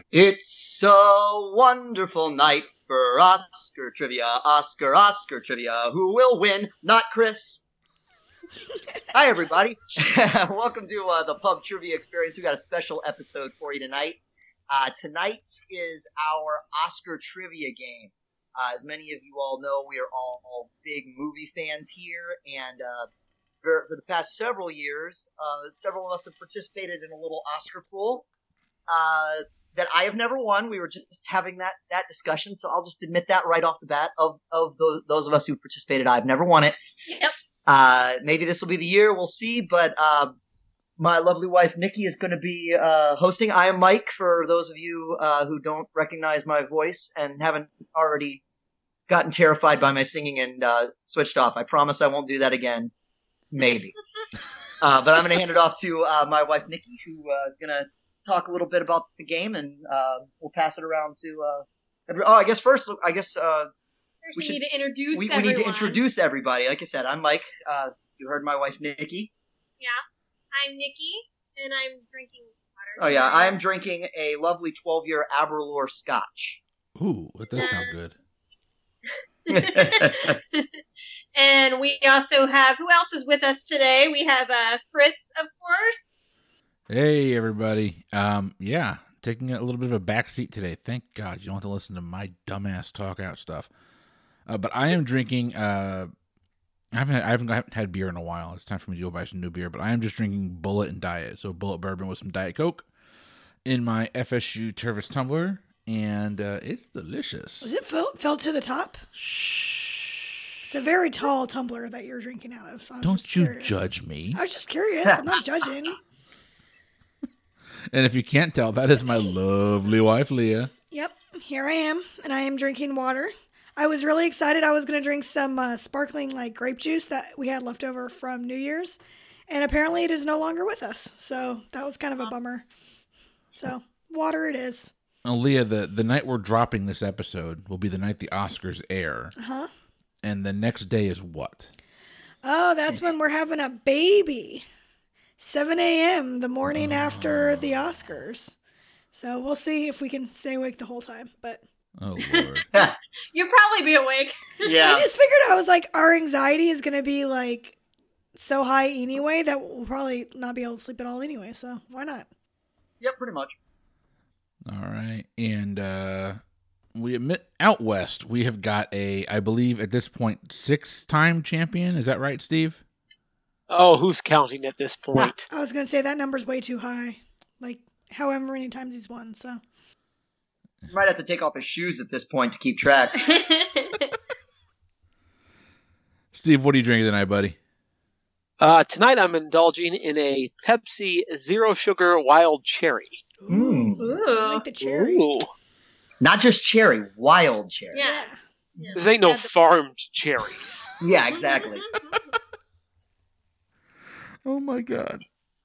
It's a wonderful night for Oscar trivia. Oscar trivia. Who will win? Not Chris. Hi, everybody. Welcome to the Pub Trivia Experience. We got a special episode for you tonight. Tonight is our Oscar trivia game. As many of you all know, we are all big movie fans here, and for the past several years, several of us have participated in a little Oscar pool. That I have never won. We were just having that discussion, so I'll just admit that right off the bat. Of those of us who participated, I've never won it. Yep. Maybe this will be the year. We'll see. But my lovely wife Nikki is going to be hosting. I am Mike. For those of you who don't recognize my voice and haven't already gotten terrified by my singing and switched off, I promise I won't do that again. Maybe. But I'm going to hand it off to my wife Nikki, who is going to talk a little bit about the game, and we'll pass it around to I guess we need to introduce we need to introduce everybody. Like I said, I'm Mike. You heard my wife Nikki. Yeah, I'm Nikki, and I'm drinking water. Oh yeah, I am drinking a lovely 12-year Aberlour Scotch. Ooh, that does sound good. And we also have, who else is with us today? We have Chris, of course. Hey, everybody. Yeah, taking a little bit of a backseat today. Thank God you don't have to listen to my dumbass talk out stuff. But I am drinking, I haven't had beer in a while. It's time for me to go buy some new beer, but I am just drinking Bullet and Diet. So Bullet Bourbon with some Diet Coke in my FSU Tervis tumbler, and it's delicious. Was it filled to the top? Shh. It's a very tall tumbler that you're drinking out of. So Don't you judge me. I was just curious. I'm not judging. And if you can't tell, that is my lovely wife, Leah. Yep, here I am, and I am drinking water. I was really excited. I was going to drink some sparkling grape juice that we had left over from New Year's, and apparently it is no longer with us. So that was kind of a bummer. So water it is. Leah, the night we're dropping this episode will be the night the Oscars air. Uh-huh. And the next day is what? Oh, that's when we're having a baby. 7 a.m. the morning after the Oscars. So we'll see if we can stay awake the whole time. But oh, Lord. You'll probably be awake. Yeah. I just figured I was our anxiety is going to be so high anyway that we'll probably not be able to sleep at all anyway. So why not? Yep, pretty much. All right. And we admit out west, we have got I believe at this point, 6-time champion. Is that right, Steve? Oh, who's counting at this point? I was going to say that number's way too high. However many times he's won, so. You might have to take off his shoes at this point to keep track. Steve, what are you drinking tonight, buddy? Tonight I'm indulging in a Pepsi Zero Sugar Wild Cherry. Ooh. I like the cherry. Ooh. Not just cherry, wild cherry. Yeah. This ain't no farmed cherries. Yeah, exactly. Oh, my God.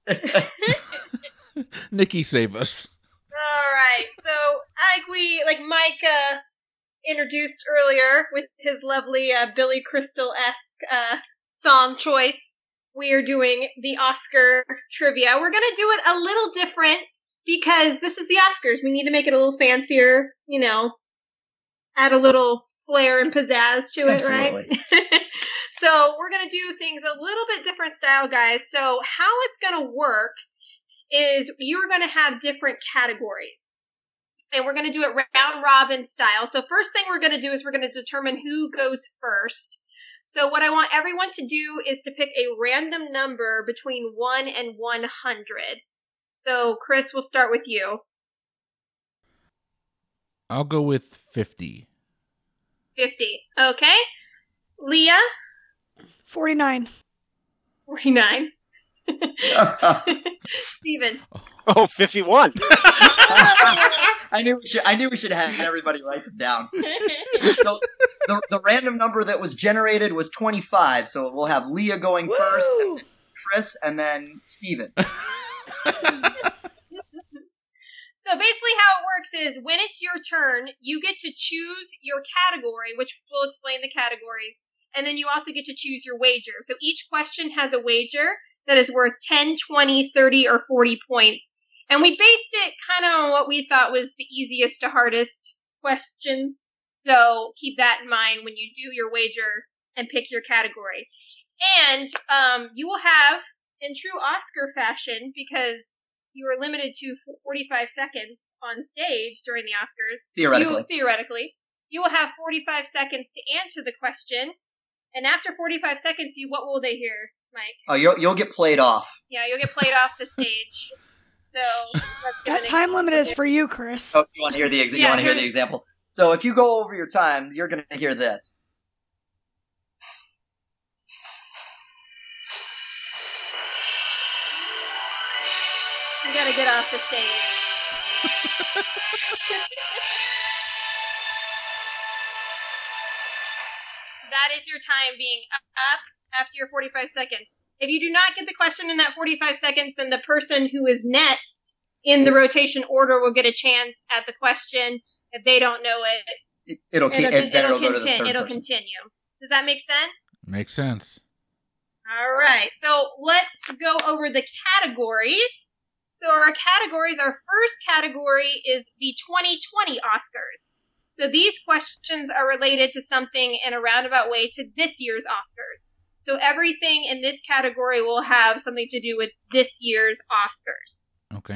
Nikki, save us. All right. So, like Mike introduced earlier with his lovely Billy Crystal-esque song choice, we are doing the Oscar trivia. We're going to do it a little different because this is the Oscars. We need to make it a little fancier, add a little flair and pizzazz to it, Absolutely. right? So we're going to do things a little bit different style, guys. So how it's going to work is you're going to have different categories. And we're going to do it round robin style. So first thing we're going to do is we're going to determine who goes first. So what I want everyone to do is to pick a random number between 1 and 100. So Chris, we'll start with you. I'll go with 50. 50. Okay. Leah? 49. 49. Steven? Oh, 51. I knew we should have everybody write them down. So the random number that was generated was 25. So we'll have Leah going first, and then Chris, and then Steven. So basically how it works is when it's your turn, you get to choose your category, which will explain the categories, and then you also get to choose your wager. So each question has a wager that is worth 10, 20, 30, or 40 points. And we based it kind of on what we thought was the easiest to hardest questions. So keep that in mind when you do your wager and pick your category. And you will have, in true Oscar fashion, because you are limited to 45 seconds on stage during the Oscars. Theoretically. You will have 45 seconds to answer the question. And after 45 seconds, what will they hear, Mike? Oh, you'll get played off. Yeah, you'll get played off the stage. So that time limit is for you, Chris. Oh, you want to hear the example? So if you go over your time, you're going to hear this. You gotta get off the stage. That is your time being up after your 45 seconds. If you do not get the question in that 45 seconds, then the person who is next in the rotation order will get a chance at the question. If they don't know it, it'll continue. Does that make sense? Makes sense. All right. So let's go over the categories. So our categories, our first category is the 2020 Oscars. So these questions are related to something in a roundabout way to this year's Oscars. So everything in this category will have something to do with this year's Oscars. Okay.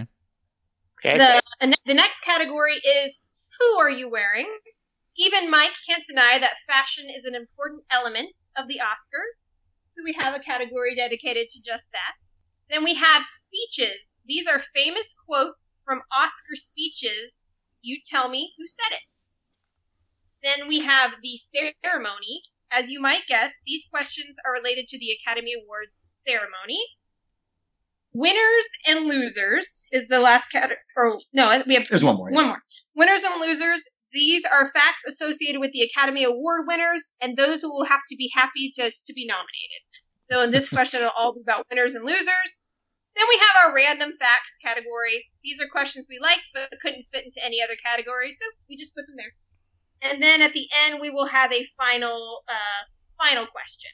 The next category is who are you wearing? Even Mike can't deny that fashion is an important element of the Oscars. So we have a category dedicated to just that. Then we have speeches. These are famous quotes from Oscar speeches. You tell me who said it. Then we have the ceremony. As you might guess, these questions are related to the Academy Awards ceremony. Winners and losers is the last category. There's one more. One more. Winners and losers. These are facts associated with the Academy Award winners and those who will have to be happy just to be nominated. So in this question, it'll all be about winners and losers. Then we have our random facts category. These are questions we liked but couldn't fit into any other category, so we just put them there. And then at the end, we will have a final question.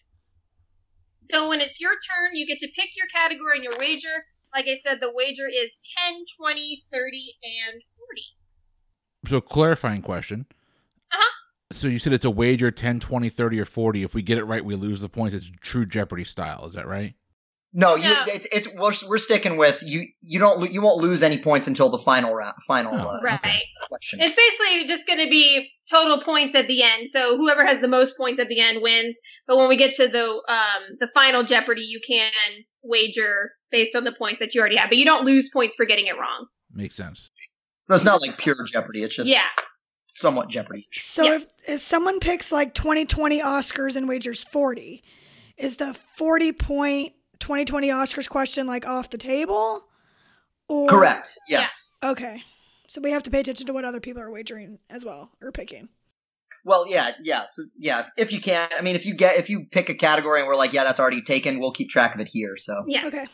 So when it's your turn, you get to pick your category and your wager. Like I said, the wager is 10, 20, 30, and 40. So clarifying question. Uh-huh. So you said it's a wager 10, 20, 30, or 40. If we get it right, we lose the points. It's true Jeopardy style. Is that right? No, we're sticking with you. You won't lose any points until the final question. It's basically just going to be total points at the end. So whoever has the most points at the end wins. But when we get to the final Jeopardy, you can wager based on the points that you already have. But you don't lose points for getting it wrong. Makes sense. No, it's not like pure Jeopardy. It's just somewhat Jeopardy. So if someone picks like 2020 Oscars and wagers 40, is the 40-point 2020 Oscars question like off the table? Or... Correct. Yes. Yeah. Okay. So we have to pay attention to what other people are wagering as well, or picking. Well, yeah. So, yeah, if you can. I mean, if you pick a category and we're like, yeah, that's already taken, we'll keep track of it here. So. Yeah. Okay.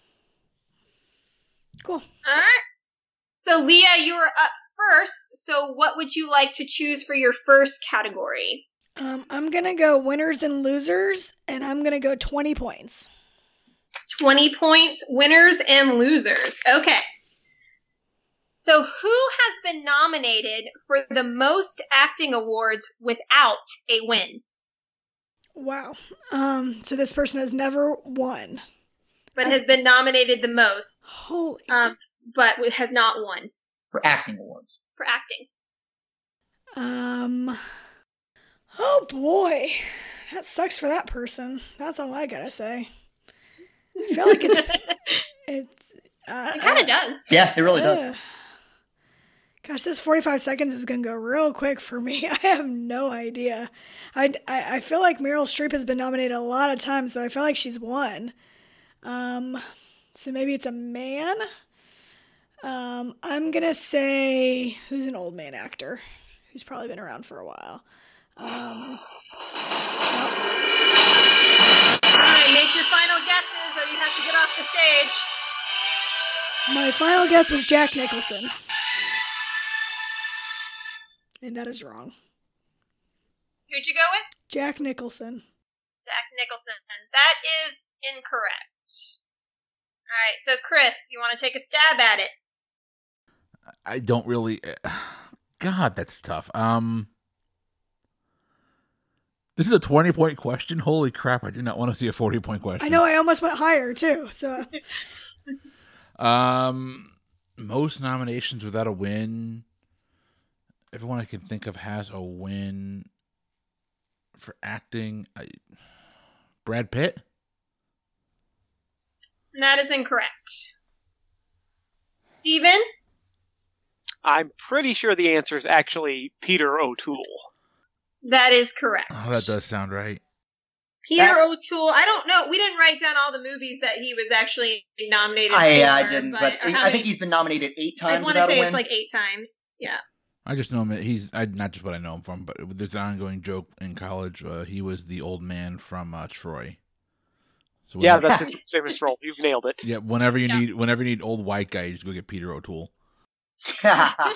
Cool. All right. So, Leah, you are up first. So what would you like to choose for your first category? I'm going to go winners and losers, and I'm going to go 20 points. 20 points, winners and losers. Okay. So who has been nominated for the most acting awards without a win? Wow. So this person has never won. But has been nominated the most. Holy. But has not won. For acting awards. For acting. Oh boy. That sucks for that person. That's all I gotta say. I feel like it kind of does. Yeah, it really does. Gosh, this 45 seconds is going to go real quick for me. I have no idea. I feel like Meryl Streep has been nominated a lot of times, but I feel like she's won. So maybe it's a man. I'm going to say, who's an old man actor who's probably been around for a while? All right, make your final guesses or you have to get off the stage. My final guess was Jack Nicholson. And that is wrong. Who'd you go with? Jack Nicholson. Jack Nicholson. That is incorrect. All right, so Chris, you want to take a stab at it? I don't really. God, that's tough. This is a 20-point question. Holy crap! I do not want to see a 40-point question. I know. I almost went higher too. So, most nominations without a win. Everyone I can think of has a win for acting. Brad Pitt. That is incorrect. Steven? I'm pretty sure the answer is actually Peter O'Toole. That is correct. Oh, that does sound right. Peter O'Toole. I don't know. We didn't write down all the movies that he was actually nominated for. I didn't, but I think he's been nominated 8 times. I want to say it's like 8 times. Yeah. I just know him. He's not just what I know him from, but there's an ongoing joke in college. He was the old man from Troy. So yeah, that's his famous role. You've nailed it. Yeah, whenever you need old white guy, you just go get Peter O'Toole. Pretty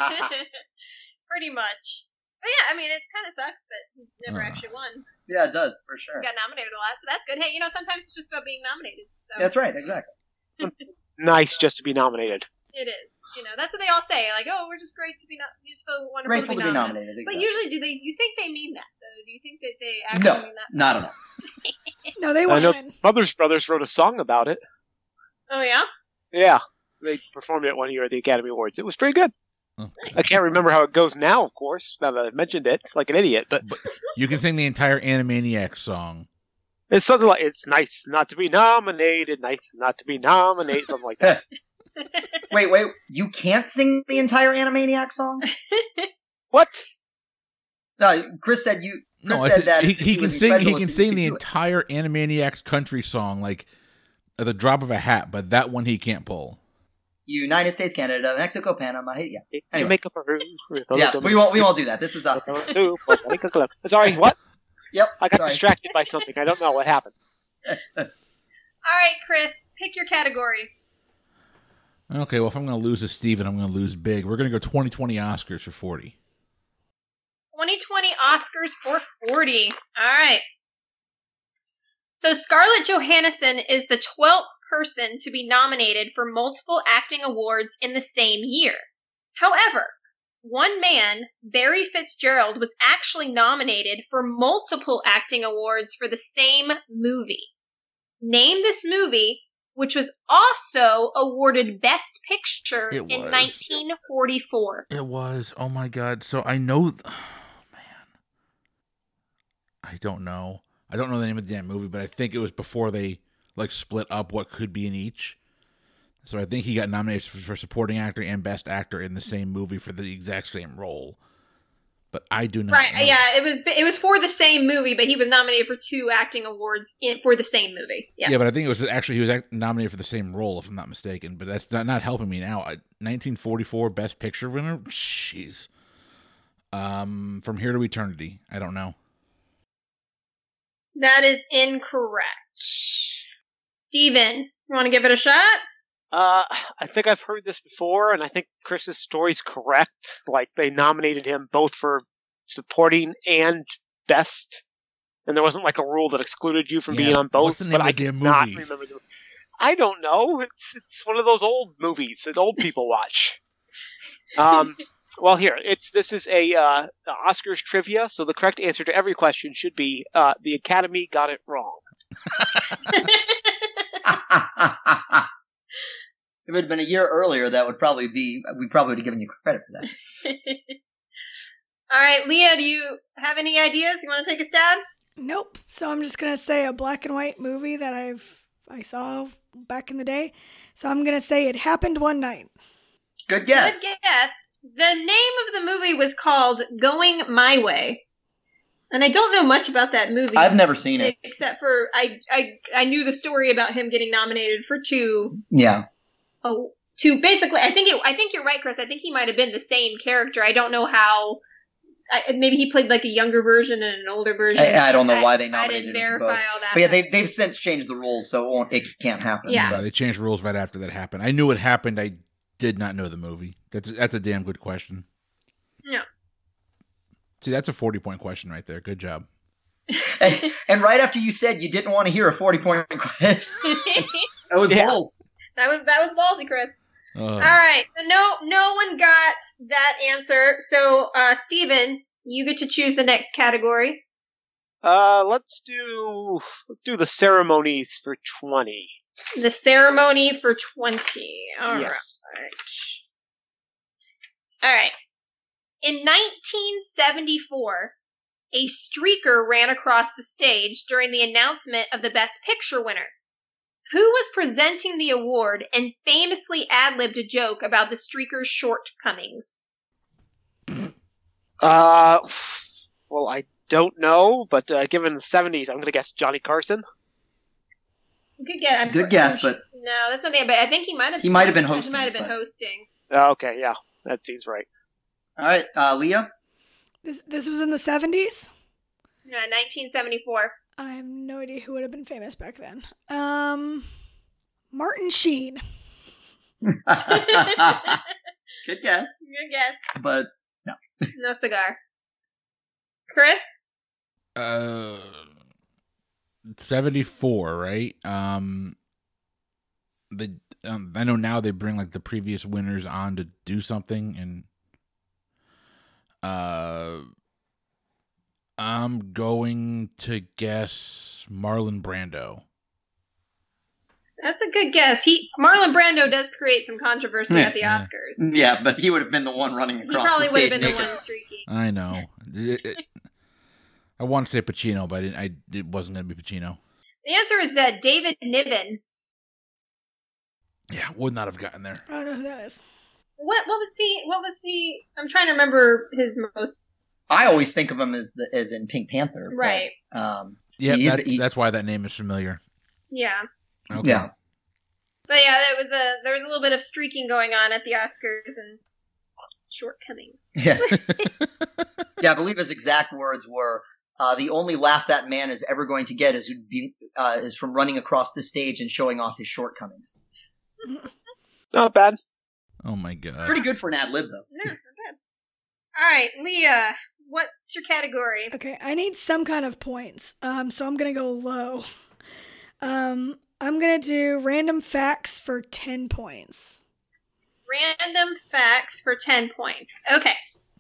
much. But yeah, I mean, it kind of sucks that he's never actually won. Yeah, it does, for sure. He got nominated a lot, so that's good. Hey, sometimes it's just about being nominated. So. That's right, exactly. Nice just to be nominated. It is. That's what they all say. Like, oh, we're just great to be just so wonderful Grateful to be nominated. Exactly. But usually, you think they mean that, though? Do you think that they actually mean that? No, not at all. No, they won't. I know Brothers Brothers wrote a song about it. Oh, yeah? Yeah. They performed it one year at the Academy Awards. It was pretty good. Oh. I can't remember how it goes now, of course, now that I've mentioned it, like an idiot. But you can sing the entire Animaniacs song. It's something like, it's nice not to be nominated, nice not to be nominated, something like that. Wait, you can't sing the entire Animaniacs song? What? No, Chris said you. Chris said that he can sing. He can sing the entire Animaniacs country song like at the drop of a hat, but that one he can't pull. United States, Canada, Mexico, Panama. Yeah. Anyway. Make up a room. Yeah, we won't do that. This is us. Sorry, what? Yep. I got distracted by something. I don't know what happened. All right, Chris, pick your category. Okay, well, if I'm going to lose to Steven, I'm going to lose big. We're going to go 2020 Oscars for 40. 2020 Oscars for 40. All right. So Scarlett Johansson is the 12th person to be nominated for multiple acting awards in the same year. However, one man, Barry Fitzgerald, was actually nominated for multiple acting awards for the same movie. Name this movie, which was also awarded Best Picture in 1944. It was. Oh my God. So I know. I don't know. I don't know the name of the damn movie, but I think it was before they split up what could be in each. So I think he got nominated for supporting actor and best actor in the same movie for the exact same role. But I do not. Right? Yeah, it was for the same movie, but he was nominated for 2 acting awards for the same movie. Yeah. Yeah, but I think it was actually he was nominated for the same role, if I'm not mistaken. But that's not helping me now. 1944 Best Picture winner. Jeez. From Here to Eternity. I don't know. That is incorrect. Steven, you want to give it a shot? I think I've heard this before, and I think Chris's story's correct. Like, they nominated him both for supporting and best, and there wasn't a rule that excluded you from being on both. What's the name of the damn movie? I cannot remember I don't know. It's one of those old movies that old people watch. Well, here this is a Oscars trivia, so the correct answer to every question should be the Academy got it wrong. If it had been a year earlier, we probably would have given you credit for that. All right, Leah, do you have any ideas? You want to take a stab? Nope. So I'm just gonna say a black and white movie that I saw back in the day. So I'm gonna say It Happened One Night. Good guess. Good guess. The name of the movie was called Going My Way. And I don't know much about that movie. I've never seen it. Except for I knew the story about him getting nominated for 2. Yeah. Oh, 2. Basically, I think you're right, Chris. I think he might have been the same character. I don't know how. Maybe he played a younger version and an older version. I don't know why they nominated him. I didn't verify all that. But yeah, they've since changed the rules, so it can't happen. Yeah. They changed rules right after that happened. I knew it happened. I did not know the movie. That's a damn good question. Yeah. See, that's a 40-point question right there. Good job. And right after you said you didn't want to hear a 40-point question, that was bold. That was ballsy, Chris. All right. So no one got that answer. So Steven, you get to choose the next category. Let's do the ceremonies for 20. The ceremony for 20. All right. Yes. All right. In 1974, a streaker ran across the stage during the announcement of the Best Picture winner. Who was presenting the award and famously ad-libbed a joke about the streaker's shortcomings? Well, I don't know, but given the 70s, I'm going to guess Johnny Carson. Good guess, but no, that's not the. But I think he might have. He might have been hosting. He might have been but- hosting. Okay, yeah, that seems right. All right, Leah. This was in the 70s? Yeah, 1974. I have no idea who would have been famous back then. Martin Sheen. Good guess, Good guess. but No cigar. Chris? 74, right? I know now they bring like the previous winners on to do something, and I'm going to guess Marlon Brando. That's a good guess. Marlon Brando does create some controversy at the Oscars. yeah, but he would have been the one running He across probably the would stage. have been the naked. one streaking. I know. I want to say Pacino, but it wasn't going to be Pacino. The answer is David Niven. Yeah, would not have gotten there. I don't know who that is. What was he? I'm trying to remember his most. I always think of him as in Pink Panther. Right. But, Yeah, that's why that name is familiar. Yeah. Okay. Yeah. But yeah, there was a little bit of streaking going on at the Oscars and shortcomings. Yeah. Yeah, I believe his exact words were, the only laugh that man is ever going to get is from running across the stage and showing off his shortcomings. Not bad. Oh my god. Pretty good for an ad lib, though. No, not bad. All right, Leah, what's your category? Okay, I need some kind of points. So I'm gonna go low. I'm gonna do random facts for 10 points. Random facts for 10 points. Okay.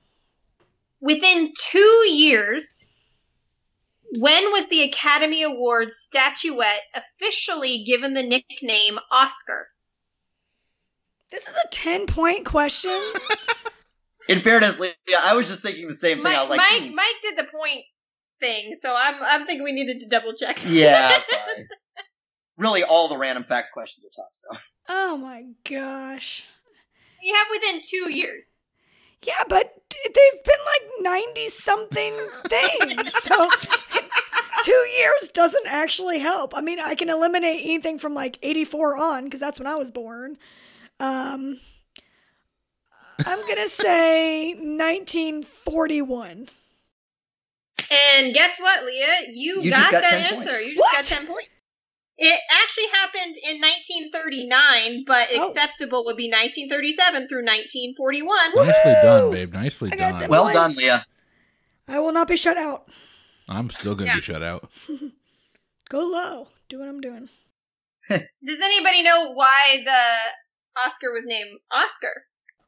Within 2 years, when was the Academy Awards statuette officially given the nickname Oscar? This is a 10-point question. In fairness, Leah, I was just thinking the same thing. I was like, Mike did the point thing, so I'm thinking we needed to double check. Yeah, sorry. Really, all the random facts questions are tough, so. Oh my gosh. You have within 2 years. Yeah, but they've been like 90-something things. So 2 years doesn't actually help. I mean, I can eliminate anything from like 84 on, because that's when I was born. I'm going to say 1941. And guess what, Leah? You just got that 10 answer. points. You just What? got 10 points. It actually happened in 1939, but Oh. acceptable would be 1937 through 1941. Nicely Woohoo! done, babe. Nicely I got done. some- Well points. done, Leah. I will not be shut out. I'm still going to be shut out. Go low. Do what I'm doing. Does anybody know why the Oscar was named Oscar?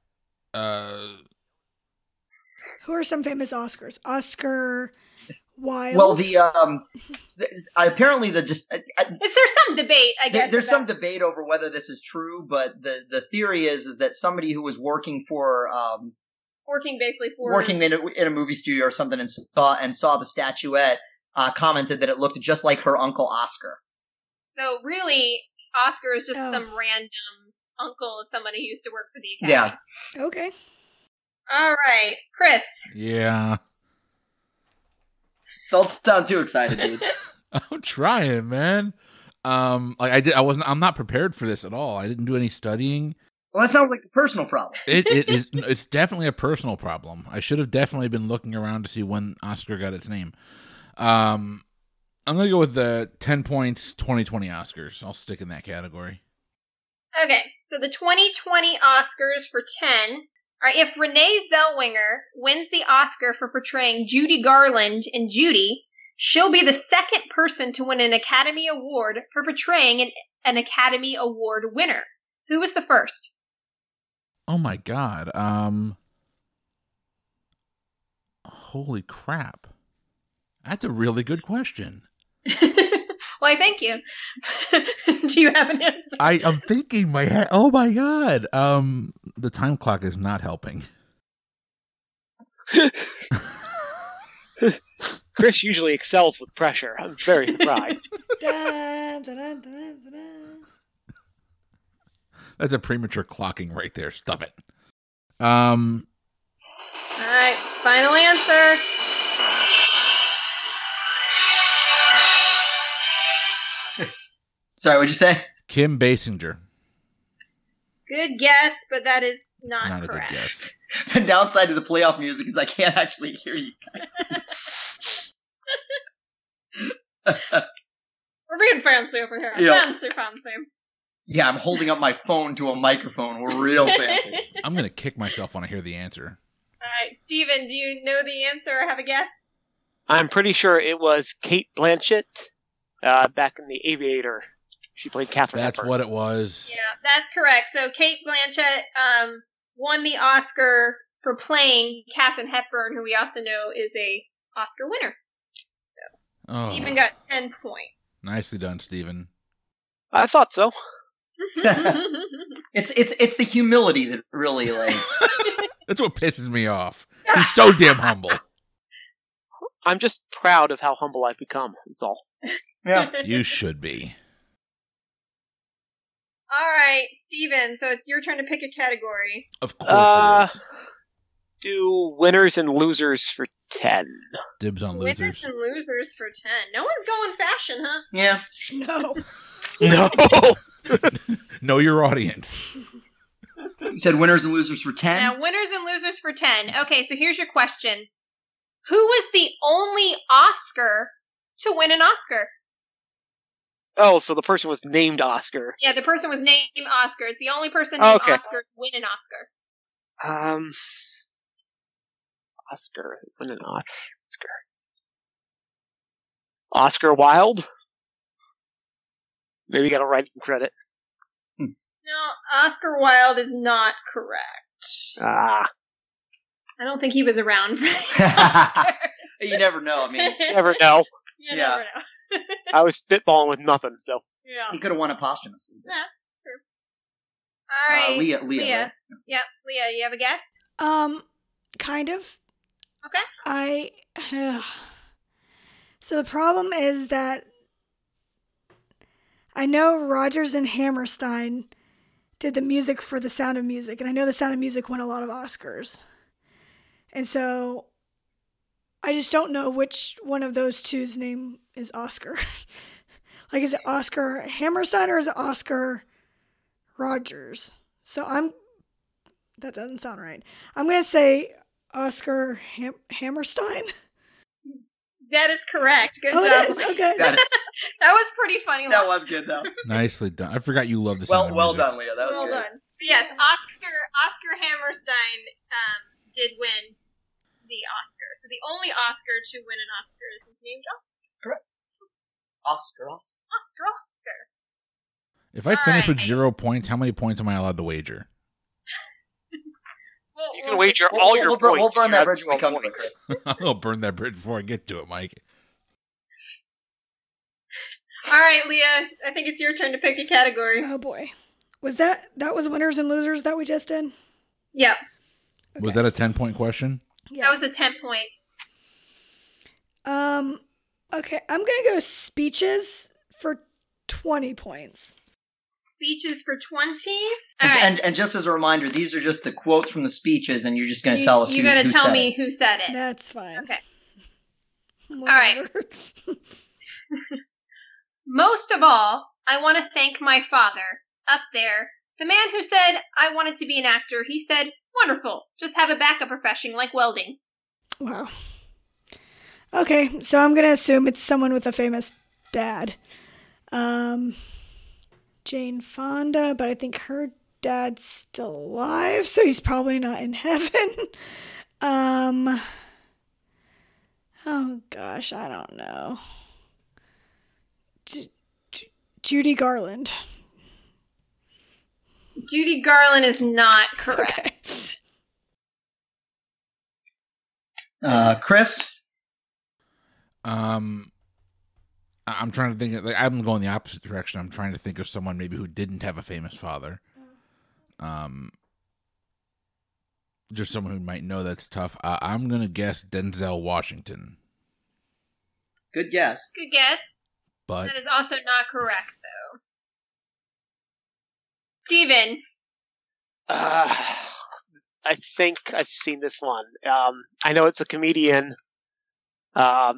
Who are some famous Oscars? Oscar Wilde. Well, apparently There's some debate, I guess. there's about- some debate over whether this is true, but the theory is that somebody who was working for working basically for working in a movie studio or something and saw the statuette commented that it looked just like her uncle Oscar. So really, Oscar is just Oh. some random uncle of somebody who used to work for the Academy. Yeah. Okay. All right, Chris. Yeah. Don't sound too excited, dude. I'm trying, man. I'm not prepared for this at all. I didn't do any studying. Well, that sounds like a personal problem. It's definitely a personal problem. I should have definitely been looking around to see when Oscar got its name. I'm going to go with the 10 points 2020 Oscars. I'll stick in that category. Okay, so the 2020 Oscars for 10 are if Renee Zellweger wins the Oscar for portraying Judy Garland in Judy, she'll be the second person to win an Academy Award for portraying an Academy Award winner. Who was the first? Oh my God. Holy crap. That's a really good question. Why, thank you. Do you have an answer? I'm thinking my head. Oh my God. The time clock is not helping. Chris usually excels with pressure. I'm very surprised. Dun, dun, dun, dun, dun, dun. That's a premature clocking right there. Stop it. All right, final answer. Sorry, what'd you say? Kim Basinger. Good guess, but that is not Not a good correct. guess. The downside to the playoff music is I can't actually hear you guys. We're being fancy over here. Yeah. Fancy. Yeah, I'm holding up my phone to a microphone. We're real fancy. I'm going to kick myself when I hear the answer. All right, Steven, do you know the answer or have a guess? I'm pretty sure it was Kate Blanchett back in The Aviator. She played Catherine That's Hepburn. what it was. Yeah, that's correct. So Kate Blanchett won the Oscar for playing Katharine Hepburn, who we also know is a Oscar winner. Oh, Steven got 10 points. nicely done, Steven. I thought so. It's the humility that really like. That's what pisses me off. He's so damn humble. I'm just proud of how humble I've become. That's all. Yeah. You should be. All right, Steven, so it's your turn to pick a category. Of course it is. Do winners and losers for 10. Dibs on Winners losers. and losers for 10. No one's going fashion, huh? Yeah. No. No. Know your audience. You said winners and losers for 10? Now, winners and losers for 10. Okay, so here's your question. Who was the only Oscar to win an Oscar? Oh, so the person was named Oscar. Yeah, the person was named Oscar. It's the only person named Okay. Oscar to win an Oscar. Oscar. Win an Oscar. Oscar Wilde? Maybe you got a writing credit. No, Oscar Wilde is not correct. Ah, I don't think he was around for the Oscar. You never know. I mean, never know. You Yeah. never know. I was spitballing with nothing, so. Yeah. he could have won it posthumously. Yeah, true. All right. Leah. Leah. Right? Yep, Leah, you have a guess? Kind of. Okay. So the problem is that I know Rodgers and Hammerstein did the music for The Sound of Music, and I know The Sound of Music won a lot of Oscars. And so I just don't know which one of those two's name is Oscar. Like, is it Oscar Hammerstein or is it Oscar Rodgers? So that doesn't sound right. I'm going to say Oscar Hammerstein. That is correct. Good Oh, job. it is. Okay. Got it. That was pretty funny. That was good, though. Nicely done. I forgot you love the sound of Well music. done, Leah. That was Well good. done. But yes, Oscar Hammerstein did win the Oscar. So the only Oscar to win an Oscar is named Oscar. Oscar. Oscar. If I finish with Alright. 0 points, how many points am I allowed to wager? You can wager all your points. We'll burn You that have bridge when we 12 come to it, points. Chris. I'll burn that bridge before I get to it, Mike. All right, Leah. I think it's your turn to pick a category. Oh boy. Was that was winners and losers that we just did? Yep. Was that a 10-point question? Yeah. That was a 10 point. Okay, I'm gonna go speeches for 20 points. Speeches for 20. All right. And just as a reminder, these are just the quotes from the speeches, and you're just going to tell us You who gotta tell said me it. who said it. That's fine. Okay. Whatever. right. Most of all, I want to thank my father, up there. The man who said I wanted to be an actor, he said, wonderful, just have a backup profession like welding. Wow. Okay, so I'm gonna assume it's someone with a famous dad. Jane Fonda, but I think her dad's still alive, so he's probably not in heaven. Oh gosh, I don't know. Judy Garland. Judy Garland is not correct. Chris? I'm trying to think. I'm going the opposite direction. I'm trying to think of someone maybe who didn't have a famous father. Just someone who might know that's tough. I'm gonna guess Denzel Washington. Good guess. Good guess. But That is also not correct, though. Steven. I think I've seen this one. I know it's a comedian. I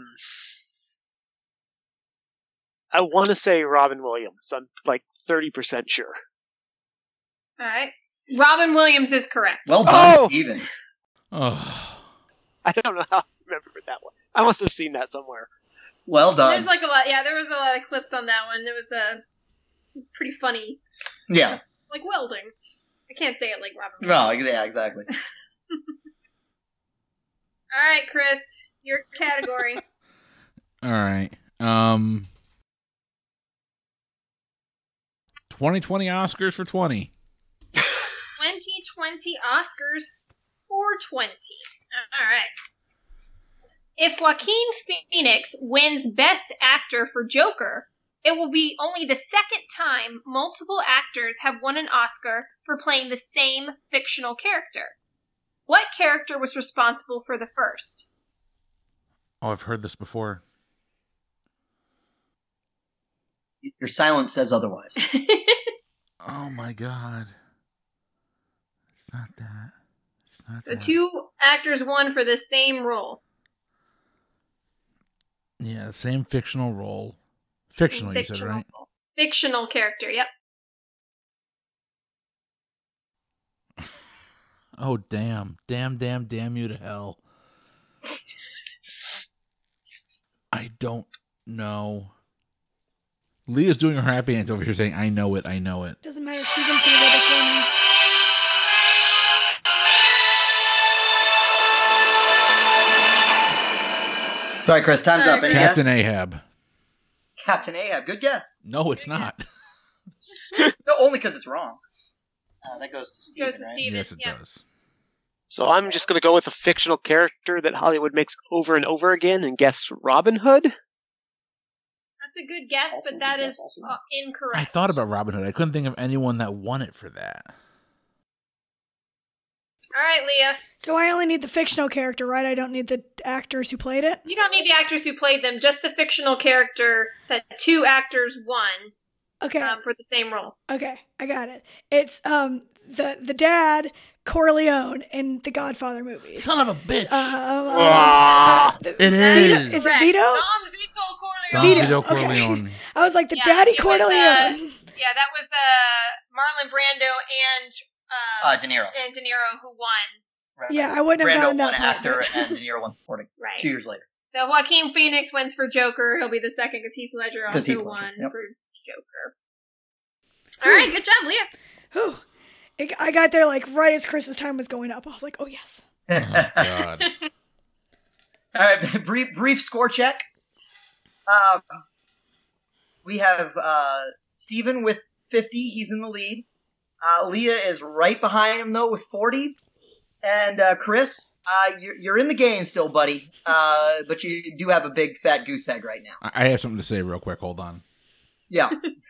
want to say Robin Williams. I'm like 30% sure. All right. Robin Williams is correct. Well done, Oh! Steven. oh, I don't know how I remember that one. I must have seen that somewhere. Well done. There's like a lot. Yeah, there was a lot of clips on that one. It was pretty funny. Yeah. Like welding. I can't say it like Robin No, Williams. yeah, exactly. All right, Chris, your category. all right. 2020 Oscars for 20. 2020 Oscars for 20. All right. If Joaquin Phoenix wins Best Actor for Joker, it will be only the second time multiple actors have won an Oscar for playing the same fictional character. What character was responsible for the first? Oh, I've heard this before. Your silence says otherwise. Oh my god. It's not that. It's not The that. two actors won for the same role. Yeah, same fictional role. Fictional, you said, right? Fictional character, yep. Oh, damn. Damn you to hell. I don't know. Leah's doing her happy hands over here saying, I know it. Doesn't matter. Steven's gonna go before me. Sorry, Chris, time's up. Any Captain guess? Ahab. Captain Ahab. Good guess. No, it's not. No, only because it's wrong. That goes to Steven, Goes to right? Steven. Yes, it yeah. does. So I'm just going to go with a fictional character that Hollywood makes over and over again and guess Robin Hood. That's a good guess, Also but a that good is guess, also. incorrect. I thought about Robin Hood. I couldn't think of anyone that won it for that. All right, Leah. So I only need the fictional character, right? I don't need the actors who played it. You don't need the actors who played them, just the fictional character that two actors won Okay. for the same role. Okay, I got it. It's the dad Corleone in the Godfather movies. Son of a bitch. It It Vito, is. is it Vito? Don Vito Corleone. Don Vito, Vito okay. Corleone. I was like the Yeah, daddy it was, Corleone. Yeah, that was Marlon Brando and De Niro. De Niro who won. Yeah, I wouldn't have Brando, gotten one that part, actor, but- and De Niro, one supporting. Right. 2 years later. So Joaquin Phoenix wins for Joker. He'll be the second because Heath Ledger 'Cause also Heath Ledger, won yep. for Joker. All right, good job, Leah. Whew. I got there like right as Chris's time was going up. I was like, oh yes. Oh, God. All right, brief score check. We have Steven with 50. He's in the lead. Leah is right behind him, though, with 40. And Chris, you're in the game still, buddy. But you do have a big fat goose egg right now. I have something to say real quick. Hold on. Yeah.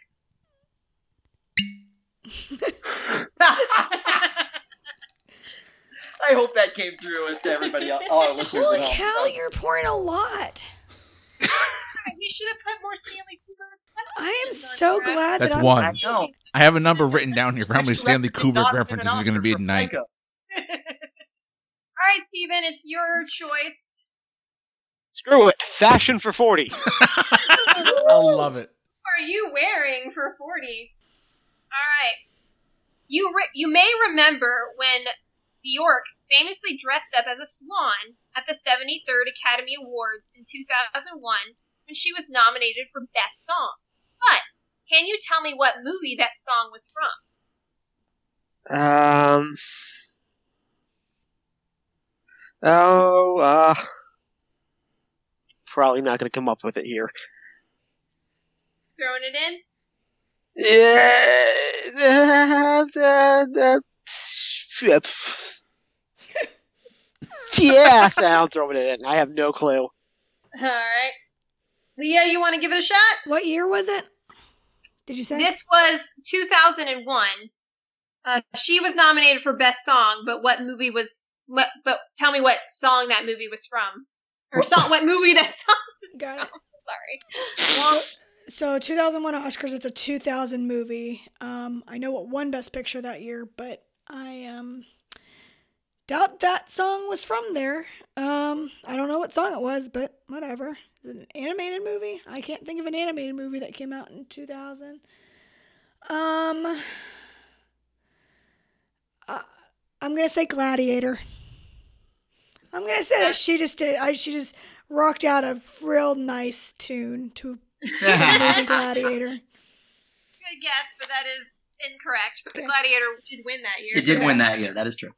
I hope that came through to everybody, all our listeners. Holy at home. cow, you're pouring a lot. We should have put more Stanley Kubrick questions I am on so here. glad That's that I'm one. I know. I have a number written down here for how many Next Stanley record did Kubrick not win an references is going to Oscar be for tonight. Psycho. All right, Steven, it's your choice. Screw it. Fashion for 40. I love it. What are you wearing for 40? All right. You may remember when Bjork famously dressed up as a swan at the 73rd Academy Awards in 2001 when she was nominated for Best Song. But can you tell me what movie that song was from? Probably not going to come up with it here. Throwing it in? Yeah, I'm throwing it in. I have no clue. All right. Leah, you want to give it a shot? What year was it? Did you say? This was 2001. She was nominated for Best Song, but what movie was... But tell me what song that movie was from. Or what movie that song was Got from. it. Sorry. So 2001 Oscars, it's a 2000 movie. I know what won Best Picture that year, but I doubt that song was from there. I don't know what song it was, but whatever. Is it an animated movie? I can't think of an animated movie that came out in 2000. I'm gonna say Gladiator. I'm gonna say that she just rocked out a real nice tune to the movie Gladiator. Good guess, but that is incorrect. But the Gladiator did win that year. It did win that year. That is true.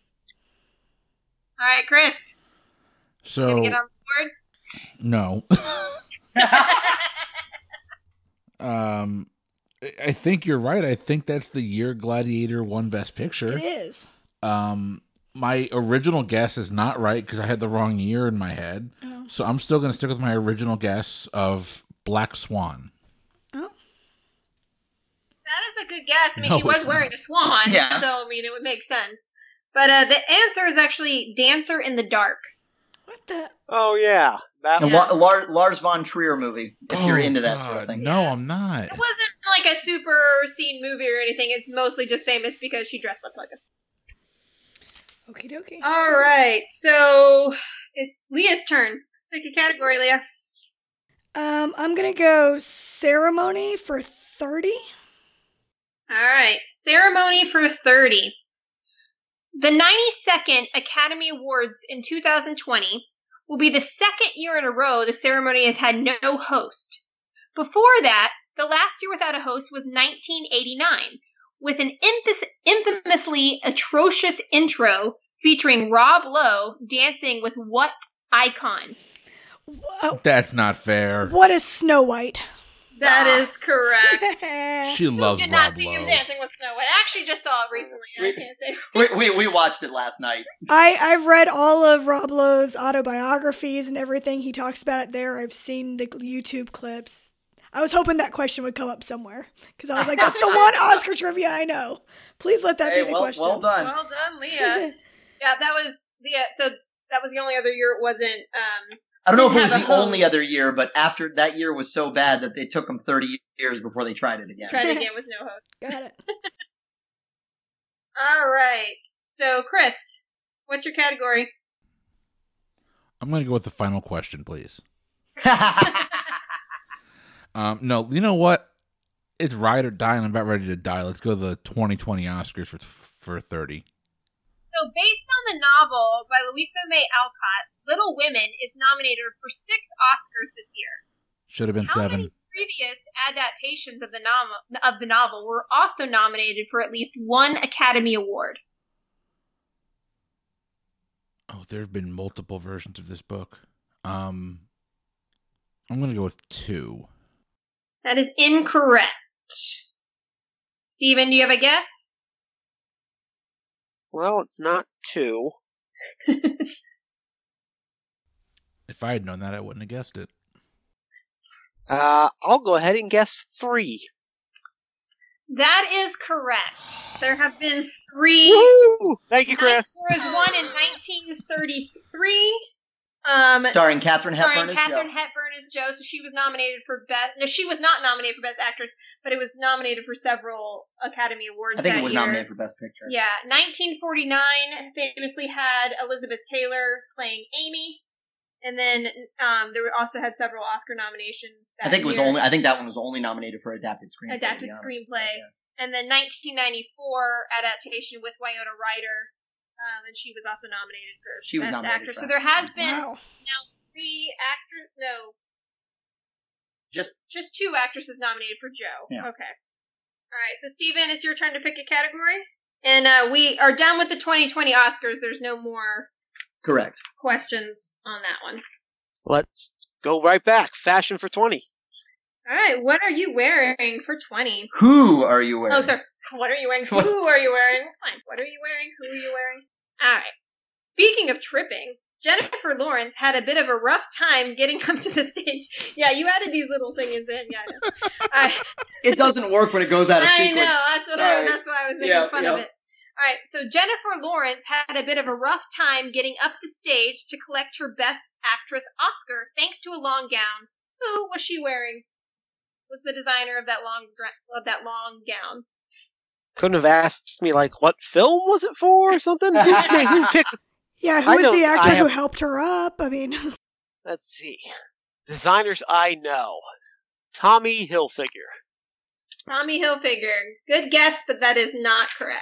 All right, Chris. So Gonna get on the board? no. I think you're right. I think that's the year Gladiator won Best Picture. It is. My original guess is not right because I had the wrong year in my head. Oh. So I'm still going to stick with my original guess of Black Swan. Oh. That is a good guess. I mean, No, she was it's wearing not. a swan, Yeah. so I mean, it would make sense. But the answer is actually Dancer in the Dark. What the? Oh, yeah. That And one. Lars von Trier movie, if you're into that sort of God, thing. No, I'm not. It wasn't like a super seen movie or anything. It's mostly just famous because she dressed up like a swan. Okie dokie. All right, so it's Leah's turn. Pick a category, Leah. I'm gonna go ceremony for 30. All right, ceremony for 30. The 92nd Academy Awards in 2020 will be the second year in a row the ceremony has had no host. Before that, the last year without a host was 1989, with an infamously atrocious intro featuring Rob Lowe dancing with what icon? That's not fair. What is Snow White? That is correct. She loves Did not Rob see him Lowe. dancing with Snow White. I actually just saw it recently. And I can't say. We watched it last night. I've read all of Rob Lowe's autobiographies and everything. He talks about it there. I've seen the YouTube clips. I was hoping that question would come up somewhere because I was like, that's the one Oscar trivia I know. Please let that be the question. Well done. Well done, Leah. Yeah, that was so that was the only other year it wasn't. I don't know if it was Didn't the have a only other year, but after that year was so bad that it took them 30 years before they tried it again. Tried again with no host. Got it. All right. So, Chris, what's your category? I'm going to go with the final question, please. No, you know what? It's ride or die, and I'm about ready to die. Let's go to the 2020 Oscars for 30. So, based on the novel by Louisa May Alcott, Little Women is nominated for 6 Oscars this year. Should have been How 7. many previous adaptations of the novel were also nominated for at least one Academy Award? Oh, there have been multiple versions of this book. I'm going to go with 2. That is incorrect. Steven, do you have a guess? Well, it's not 2. If I had known that, I wouldn't have guessed it. I'll go ahead and guess 3. That is correct. There have been 3. Woo! Thank you, Chris. There was one in 1933. Starring Katharine Hepburn Starring as Katharine Joe. Hepburn as Joe, so she was nominated for best. No, she was not nominated for Best Actress, but it was nominated for several Academy Awards. I think that it was year. nominated for Best Picture. Yeah, 1949 famously had Elizabeth Taylor playing Amy, and then there also had several Oscar nominations. I think it was year. I think that one was only nominated for adapted screenplay. Adapted to be honest. screenplay. Yeah. And then 1994 adaptation with Winona Ryder, and she was also nominated for She was Best nominated Actress. for So there has been Wow. now 3 actors. No, Just just 2 actresses nominated for Joe. Yeah. Okay. All right. So Steven, it's your turn to pick a category, and we are done with the 2020 Oscars. There's no more correct. questions on that one. Let's go right back. Fashion for 20. All right, what are you wearing for 20? Who are you wearing? Oh, sorry. What are you wearing? Who are you wearing? Fine. What are you wearing? Who are you wearing? All right. Speaking of tripping, Jennifer Lawrence had a bit of a rough time getting up to the stage. Yeah, you added these little things in. Yeah, I know. It doesn't work when it goes out of I sequence. know. That's why I was making fun of it. All right. So Jennifer Lawrence had a bit of a rough time getting up the stage to collect her Best Actress Oscar thanks to a long gown. Who was she wearing? Was the designer of that long gown? Couldn't have asked me, like, what film was it for or something? Who picked? Yeah, who was the actor who helped her up? I mean, let's see. Designers I know. Tommy Hilfiger. Tommy Hilfiger. Good guess, but that is not correct.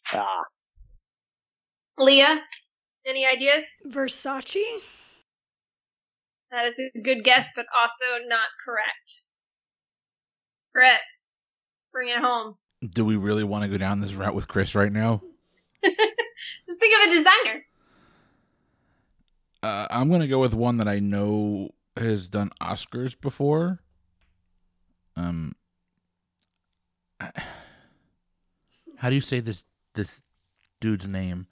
Leah, any ideas? Versace? That is a good guess, but also not correct. Brett, bring it home. Do we really want to go down this route with Chris right now? Just think of a designer. I'm going to go with one that I know has done Oscars before. How do you say this dude's name?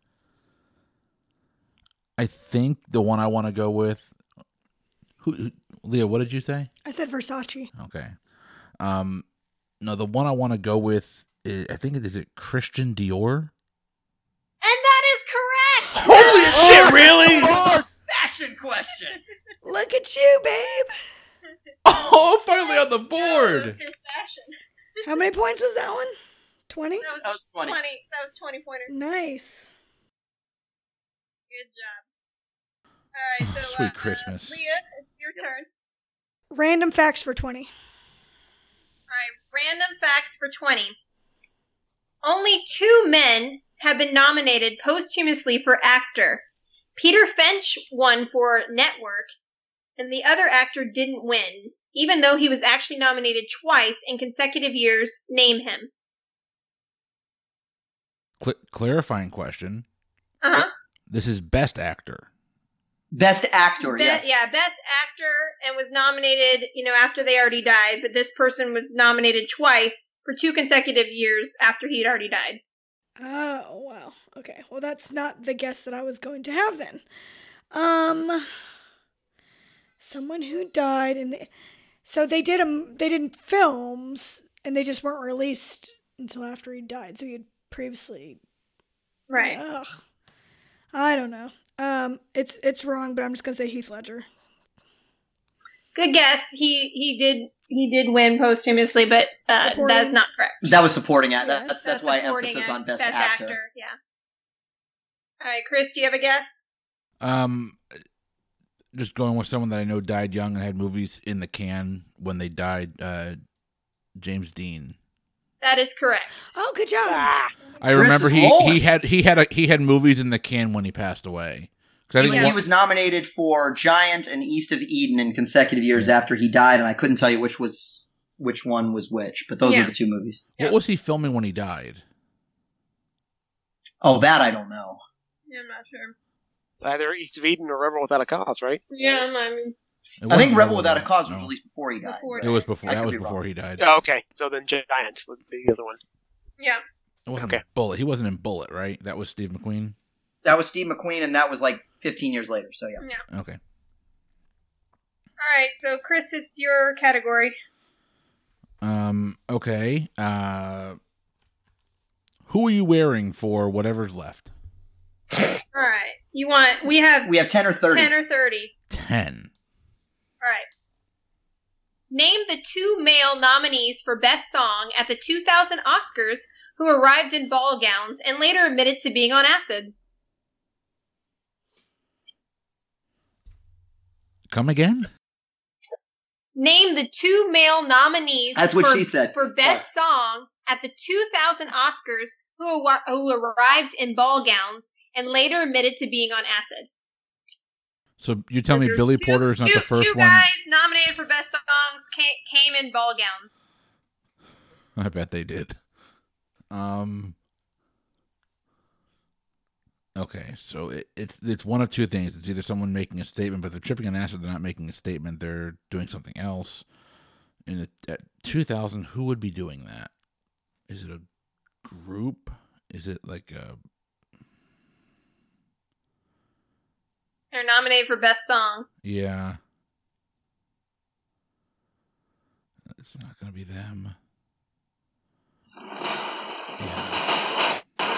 I think the one I want to go with. Who, Leah? What did you say? I said Versace. Okay. No, the one I want to go with is, I think is it Christian Dior. And that is correct. Holy shit! Really? Fashion question. Look at you, babe. Oh, finally on the board. His fashion. How many points was that one? 20? That was 20. That was 20 pointers. Nice. Good job. All right, so Sweet Christmas. Leah, it's your turn. Random facts for 20. All right, random facts for 20. Only 2 men have been nominated posthumously for actor. Peter Finch won for Network, and the other actor didn't win, even though he was actually nominated twice in consecutive years. Name him. Clarifying question. Uh-huh. This is Best Actor. Best actor, yes. Yeah, Best Actor, and was nominated, after they already died, but this person was nominated twice for 2 consecutive years after he'd already died. Oh, wow. Okay. Well, that's not the guess that I was going to have then. Someone who died so they did films and they just weren't released until after he died. So he had previously. Right. Ugh. I don't know. It's wrong, but I'm just gonna say Heath Ledger. Good guess. He did win posthumously, but that's not correct. That was supporting. Yeah, that's why emphasis on best actor. Yeah. All right, Chris, do you have a guess? Just going with someone that I know died young and had movies in the can when they died. James Dean. That is correct. Oh, good job. I remember he had movies in the can when he passed away. He was nominated for Giant and East of Eden in consecutive years after he died, and I couldn't tell you which one was which, but those were the 2 movies. What was he filming when he died? Oh, that I don't know. Yeah, I'm not sure. It's either East of Eden or Rebel Without a Cause, right? Yeah, I mean. I think Rebel Without a Cause was released before he died. It was before. That was before he died. Oh, okay, so then Giant would be the other one. Yeah. It wasn't Bullet. He wasn't in Bullet, right? That was Steve McQueen? That was Steve McQueen, and that was like 15 years later, so yeah. Okay. All right, so Chris, it's your category. Okay. Who are you wearing for whatever's left? All right. We have 10 or 30. 10 or 30. 10. All right. Name the 2 male nominees for Best Song at the 2000 Oscars who arrived in ball gowns and later admitted to being on acid. Come again? Name the 2 male nominees That's what she said. For Best Song at the 2000 Oscars who arrived in ball gowns and later admitted to being on acid. So you tell me Billy Porter is not the first one? 2 guys nominated for Best Songs came in ball gowns. I bet they did. Okay, so it's one of 2 things. It's either someone making a statement, but if they're tripping on acid, they're not making a statement. They're doing something else. in at 2000, who would be doing that? Is it a group? Is it like a... They're nominated for Best Song. Yeah. It's not going to be them. Yeah.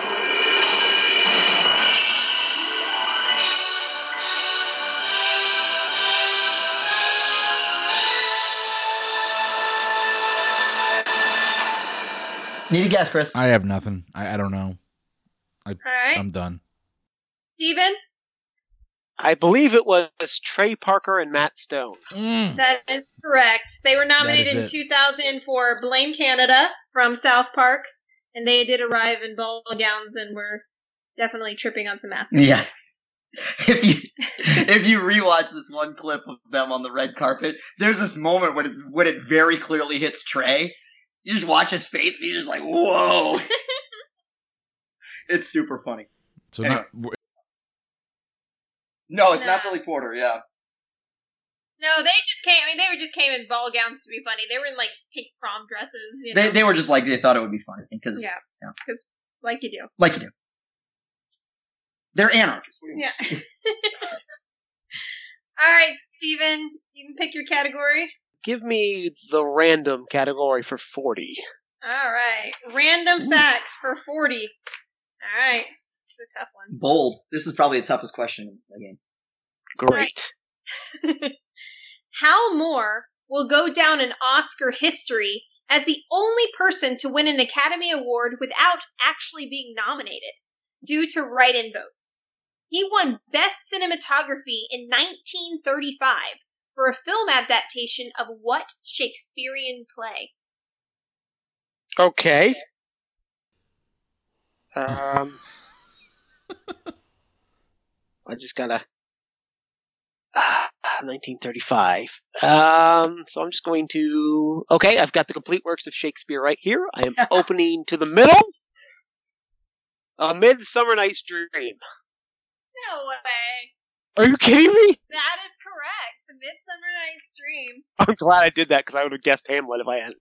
Need a guess, Chris. I have nothing. I don't know. All right. I'm done. Steven? I believe it was Trey Parker and Matt Stone. That is correct. They were nominated in it. 2000 for Blame Canada from South Park, and they did arrive in ball gowns and were definitely tripping on some acid. Yeah. If you rewatch this one clip of them on the red carpet, there's this moment when it very clearly hits Trey. You just watch his face, and you're just like, whoa. It's super funny. So Anyway. not... No, it's not Billy Porter, yeah. No, they just came in ball gowns to be funny. They were in like pink prom dresses, you know. They were just like, they thought it would be funny. Because, like you do. Like you do. They're anarchists. What do you Yeah. All right, Steven, you can pick your category. Give me the random category for 40. All right. Random facts for 40. All right. It's a tough one. Bold. This is probably the toughest question in the game. Great. Hal Moore will go down in Oscar history as the only person to win an Academy Award without actually being nominated, due to write-in votes. He won Best Cinematography in 1935 for a film adaptation of what Shakespearean play? Okay. I just gotta... 1935. So I'm just going to... Okay, I've got the complete works of Shakespeare right here. I am opening to the middle. A Midsummer Night's Dream. No way. Are you kidding me? That is correct. The Midsummer Night's Dream. I'm glad I did that because I would have guessed Hamlet if I hadn't.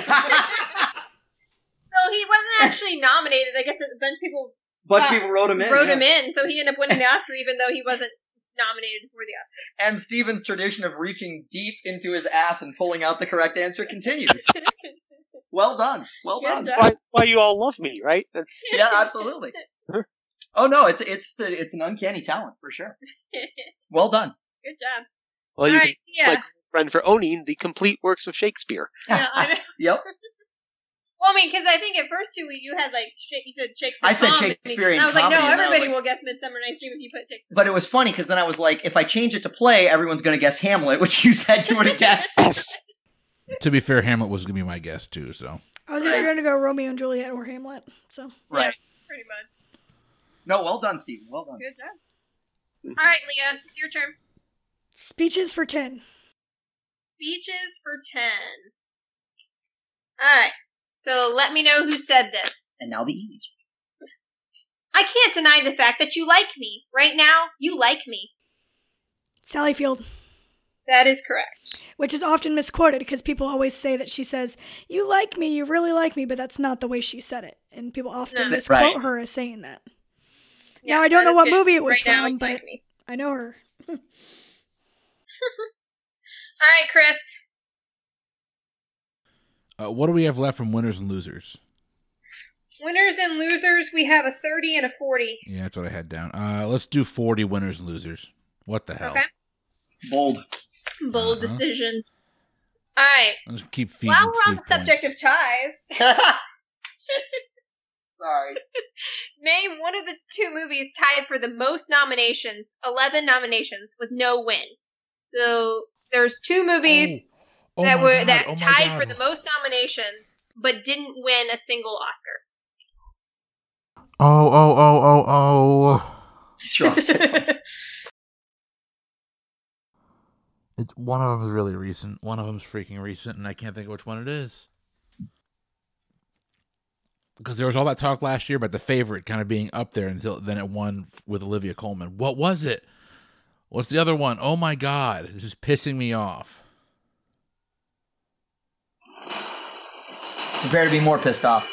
So he wasn't actually nominated. I guess a bunch of people wrote him in. him in, so he ended up winning the Oscar even though he wasn't nominated for the Oscar. And Steven's tradition of reaching deep into his ass and pulling out the correct answer continues. Well done. Well Good done. job. Why you all love me, right? That's Yeah, absolutely. Oh no, it's an uncanny talent for sure. Well done. Good job. well, All you right, can my friend for owning the complete works of Shakespeare. Yeah, I know. Yep. Well, I mean, because I think at first too, you had like you said Shakespeare. I said comedy. Shakespearean I was like, comedy, no, and then I was everybody like- will guess Midsummer Night's Dream if you put Shakespeare. But it was funny because then I was like, if I change it to play, everyone's going to guess Hamlet, which you said you would have guessed. To be fair, Hamlet was going to be my guess, too, so... I was either going to go Romeo and Juliet or Hamlet. So Right. Pretty much. No, well done, Steven. Well done. Good job. All right, Leah, it's your turn. speeches for 10. Speeches for 10. All right. So let me know who said this. And now the E. I can't deny the fact that you like me. Right now, you like me. Sally Field, That is correct. which is often misquoted because people always say that she says, "You like me, you really like me," but that's not the way she said it. And people often No. misquote Right. her as saying that. Yeah, now, I don't that know is what good. movie it was Right now, from, you but like me. I know her. All right, Chris. what do we have left from winners and losers? Winners and losers, we have a 30 and a 40. Yeah, that's what I had down. Let's do 40 winners and losers. What the hell? Okay. Bold. Bold Uh-huh. decision. All right. Let's keep feeding While we're on the Steve subject points. of ties, Sorry. name one of the two movies tied for the most nominations, 11 nominations, with no win. So there's two movies Oh that my were God, that oh my tied God. for the most nominations, but didn't win a single Oscar. Oh. Sure. One of them is really recent. One of them's freaking recent, and I can't think of which one it is. Because there was all that talk last year about The Favorite kind of being up there until then it won with Olivia Colman. What was it? What's the other one? Oh my God. This is pissing me off. Prepare to be more pissed off.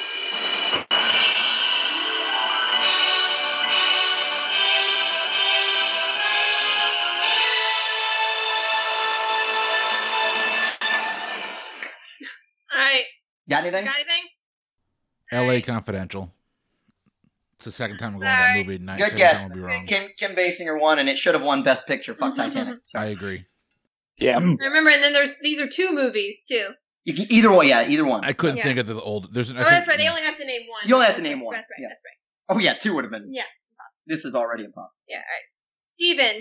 All right. Got anything? Got anything? L.A. Confidential. It's the second time I'm going to All that right. movie tonight. Good Second guess. time I'll be wrong. Kim Basinger won, and it should have won Best Picture. Fuck Titanic. I Sorry. agree. Yeah. Remember, and then these are 2 movies too. You can, either way, yeah, either one. I couldn't Yeah. think of the old. There's an. Oh, that's right. They only have to name one. You only have to name one. That's right. Yeah. That's right. Oh yeah, 2 would have been. Yeah. This is already impossible. Yeah. All right. Steven.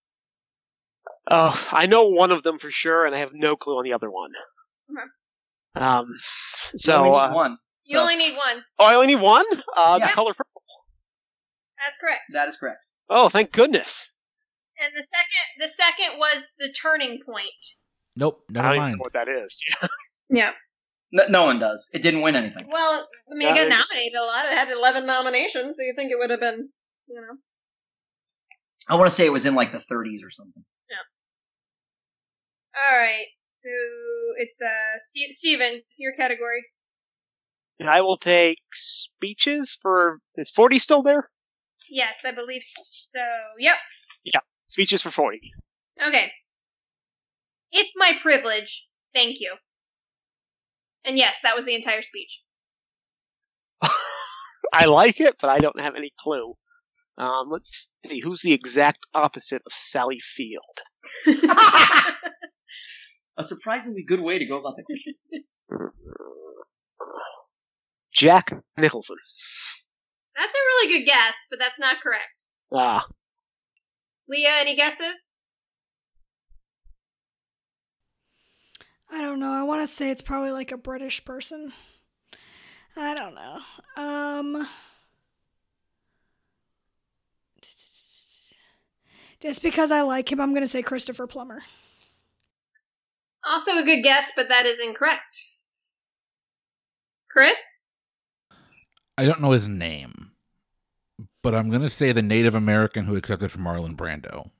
Oh, I know one of them for sure, and I have no clue on the other one. Okay. So, We need one. You So, only need one. oh, I only need one? The Yeah. color purple. That's correct. that is correct. Oh, thank goodness. And the second was The Turning Point. Nope. I Never don't even mind. know what that is. Yeah. No one does. It didn't win anything. Well, I mean, it got nominated a lot. It had 11 nominations, so you think it would have been, I want to say it was in like the 30s or something. All right. So it's Steven, your category. And I will take speeches for. Is 40 still there? Yes, I believe so. Yep. Speeches for 40. Okay. It's my privilege. Thank you. And yes, that was the entire speech. I like it, but I don't have any clue. Let's see. Who's the exact opposite of Sally Field? A surprisingly good way to go about the question. Jack Nicholson. That's a really good guess, but that's not correct. Ah. Leah, any guesses? I don't know. I want to say it's probably like a British person. I don't know. Just because I like him, I'm going to say Christopher Plummer. Also a good guess, but that is incorrect. Chris? I don't know his name, but I'm going to say the Native American who accepted from Marlon Brando.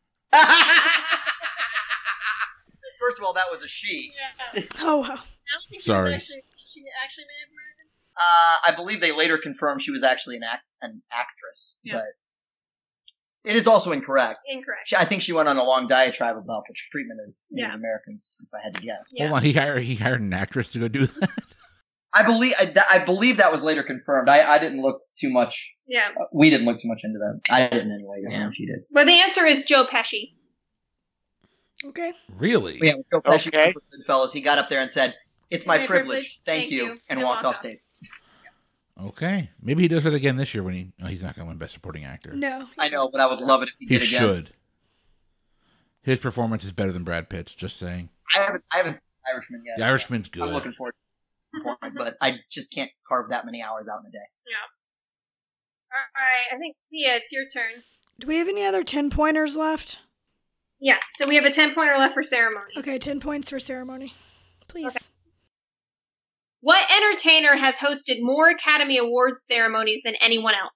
First of all, that was a she. Yeah. Oh, wow. I don't think Sorry. She actually Native American. I believe they later confirmed she was actually an actress, Yeah. but it is also incorrect. Incorrect. I think she went on a long diatribe about the treatment of Native Yeah. Americans, if I had to guess. Yeah. Hold on, he hired an actress to go do that? I believe that was later confirmed. I didn't look too much. Yeah. We didn't look too much into that. I didn't anyway. I don't know Yeah. if she did. But the answer is Joe Pesci. Okay. Really? But yeah, Joe Pesci Okay. from Goodfellas, he got up there and said, "It's my My privilege. privilege. Thank you," and walked off stage. Okay. Maybe he does it again this year when he's not going to win Best Supporting Actor. No. I know, but I would love it if he He did again. should. His performance is better than Brad Pitt's, just saying. I haven't seen Irishman yet. The Irishman's good. I'm looking forward to it, but I just can't carve that many hours out in a day. All right. I think, Leah, it's your turn. Do we have any other 10-pointers left? Yeah. So we have a 10-pointer left for ceremony. Okay, 10 points for ceremony. Please. Okay. What entertainer has hosted more Academy Awards ceremonies than anyone else?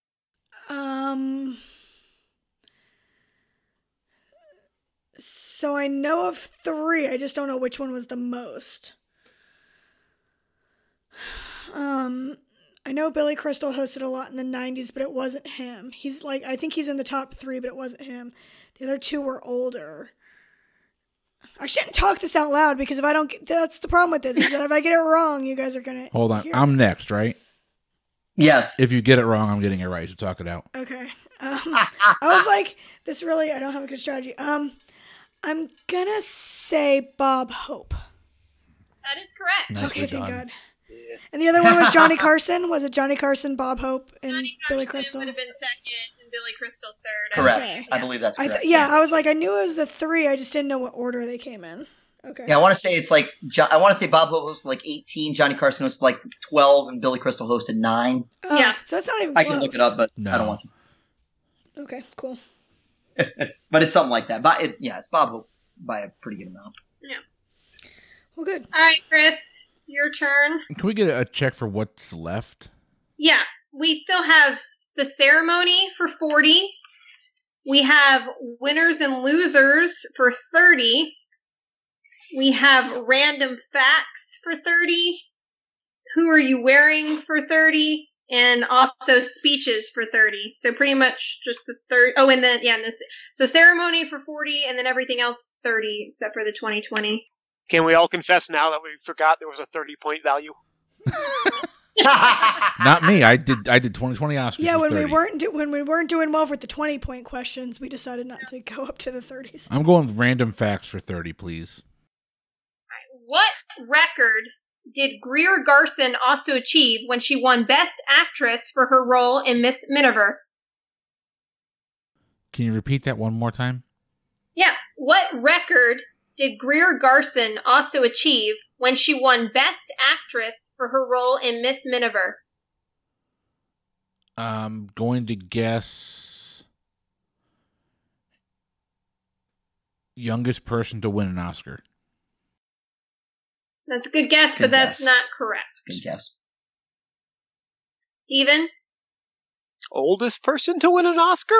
So I know of 3. I just don't know which one was the most. I know Billy Crystal hosted a lot in the 90s, but it wasn't him. I think he's in the top 3, but it wasn't him. The other 2 were older. I shouldn't talk this out loud because if I don't that's the problem with this, is that if I get it wrong, you guys are going to Hold on. hear I'm it. next, right? Yes. If you get it wrong, I'm getting it right, so talk it out. Okay. I was like, I don't have a good strategy. I'm gonna say Bob Hope. That is correct. Nicely Okay, thank done. God. And the other one was Johnny Carson. Was it Johnny Carson, Bob Hope, and Johnny Billy Carson Crystal? would have been second, and Billy Crystal third. Correct. Okay. I believe that's correct. I was like, I knew it was the 3. I just didn't know what order they came in. Okay. Yeah, I want to say it's like I want to say Bob Hope hosted like 18, Johnny Carson hosted like 12, and Billy Crystal hosted 9. Oh, Yeah. So that's not even I close. can look it up, but No. I don't want to. Okay, cool. But it's something like that. But it's Bob Hope by a pretty good amount. Well, good. All right, Chris, it's your turn. Can we get a check for what's left? Yeah, we still have the ceremony for 40. We have winners and losers for 30. We have random facts for 30. Who Are You Wearing for 30, and also Speeches for 30. So pretty much just the third. Oh, and then, so Ceremony for 40, and then everything else 30, except for the 2020. Can we all confess now that we forgot there was a 30-point value? Not me. I did 2020 Oscars. Yeah, with when we weren't doing well with the 20-point questions, we decided not to go up to the 30s. I'm going with random facts for 30, please. What record did Greer Garson also achieve when she won Best Actress for her role in Miss Miniver? Can you repeat that one more time? Yeah. What record did Greer Garson also achieve when she won Best Actress for her role in Miss Miniver? I'm going to guess youngest person to win an Oscar. That's a good guess, but that's not correct. Good guess. Steven? Oldest person to win an Oscar?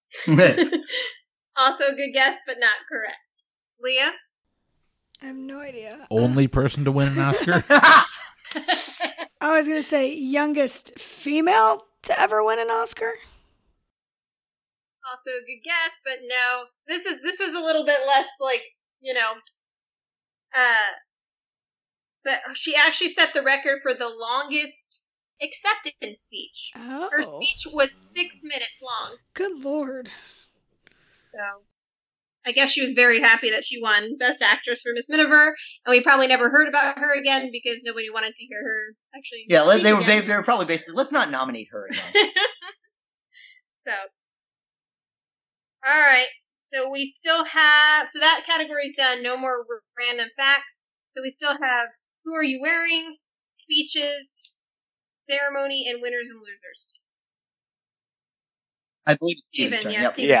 Also a good guess, but not correct. Leah? I have no idea. Only person to win an Oscar? I was going to say youngest female to ever win an Oscar. Also a good guess, but no. This was a little bit less but she actually set the record for the longest acceptance speech. Oh. Her speech was 6 minutes long. Good Lord. So I guess she was very happy that she won Best Actress for Miss Miniver, and we probably never heard about her again because nobody wanted to hear her actually. Yeah, they were probably basically, let's not nominate her again. So, all right. So we still have, so that category's done. No more random facts. So we still have Who Are You Wearing, Speeches, Ceremony, and Winners and Losers. I believe Steven's turn. Yeah, Yep. Steven. Yeah.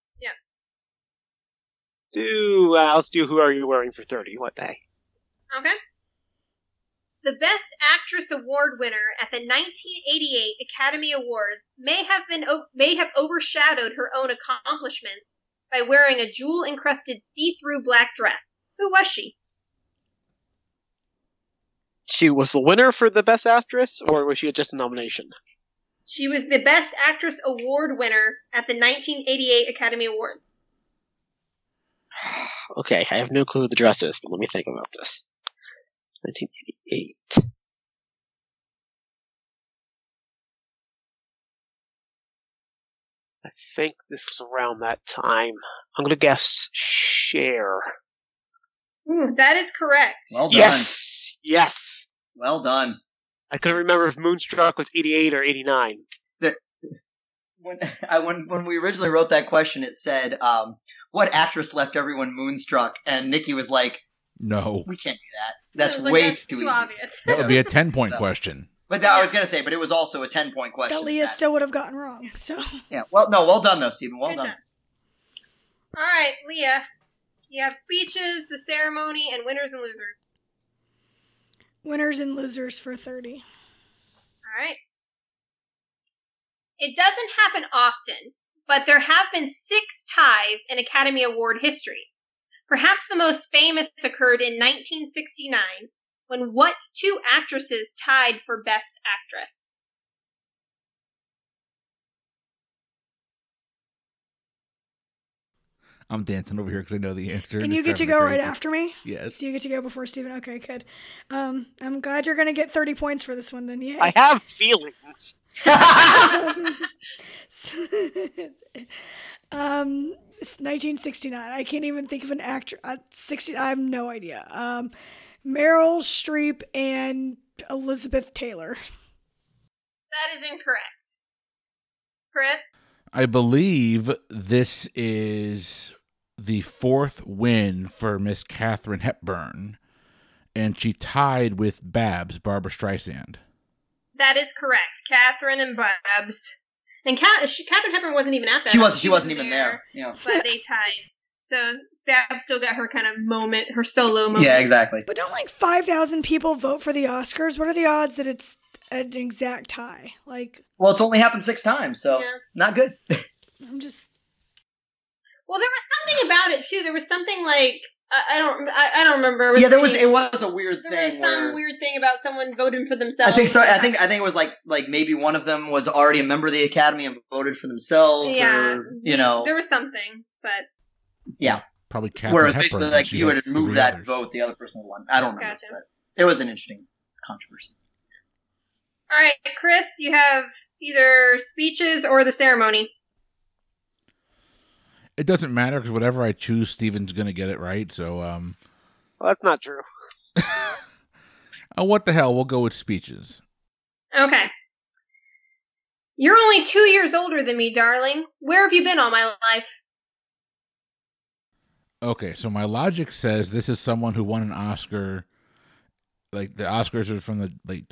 Yeah. Let's do Who Are You Wearing for 30? What day? Okay. The Best Actress Award winner at the 1988 Academy Awards may have overshadowed her own accomplishments by wearing a jewel-encrusted see-through black dress. Who was she? She was the winner for the Best Actress, or was she just a nomination? She was the Best Actress Award winner at the 1988 Academy Awards. Okay, I have no clue who the dress is, but let me think about this. 1988. I think this was around that time. I'm going to guess Cher. That is correct. Well done. Yes! Well done. I couldn't remember if Moonstruck was 88 or 89. When we originally wrote that question, it said, what actress left everyone moonstruck? And Nikki was like, No. we can't do that. That's Like, way that's too easy. obvious. That would be a 10-point question. But I was going to say, but it was also a 10-point question. That Leah still would have gotten wrong. So Yeah, well done though, Stephen. Well done. All right, Leah. You have Speeches, the Ceremony, and Winners and Losers. winners and losers for 30. All right. It doesn't happen often, but there have been 6 ties in Academy Award history. Perhaps the most famous occurred in 1969, when what 2 actresses tied for Best Actress? I'm dancing over here because I know the answer. And it's you get to driving go me right crazy. after me? Yes. So you get to go before Steven? Okay, good. I'm glad you're going to get 30 points for this one then. Yay. I have feelings. It's 1969. I can't even think of an actor. I have no idea. Meryl Streep and Elizabeth Taylor. That is incorrect. Chris? I believe this is the 4th win for Miss Katharine Hepburn, and she tied with Barbra Streisand. That is correct. Catherine and Babs. And Katharine Hepburn wasn't even at that. She wasn't even there. Yeah. But they tied. So Babs still got her kind of moment, her solo moment. Yeah, exactly. But don't like 5,000 people vote for the Oscars? What are the odds that it's an exact tie? Like, Well, it's only happened 6 times, so Yeah. not good. I'm just... Well, there was something about it, too. There was something like, I don't remember. Yeah, it was a weird There thing. was some weird thing about someone voting for themselves. I think so. I think it was like maybe one of them was already a member of the Academy and voted for themselves, or there was something, but yeah, probably Katharine whereas Hepburn, basically and like she you had would move 3 that others. vote, the other person would won. I don't remember, Gotcha. but it was an interesting controversy. all right, Chris, you have either speeches or the ceremony. It doesn't matter because whatever I choose, Steven's gonna get it right. So, Well, that's not true. what the hell? We'll go with speeches. Okay. You're only 2 years older than me, darling. Where have you been all my life? Okay, so my logic says this is someone who won an Oscar. Like the Oscars are from the late.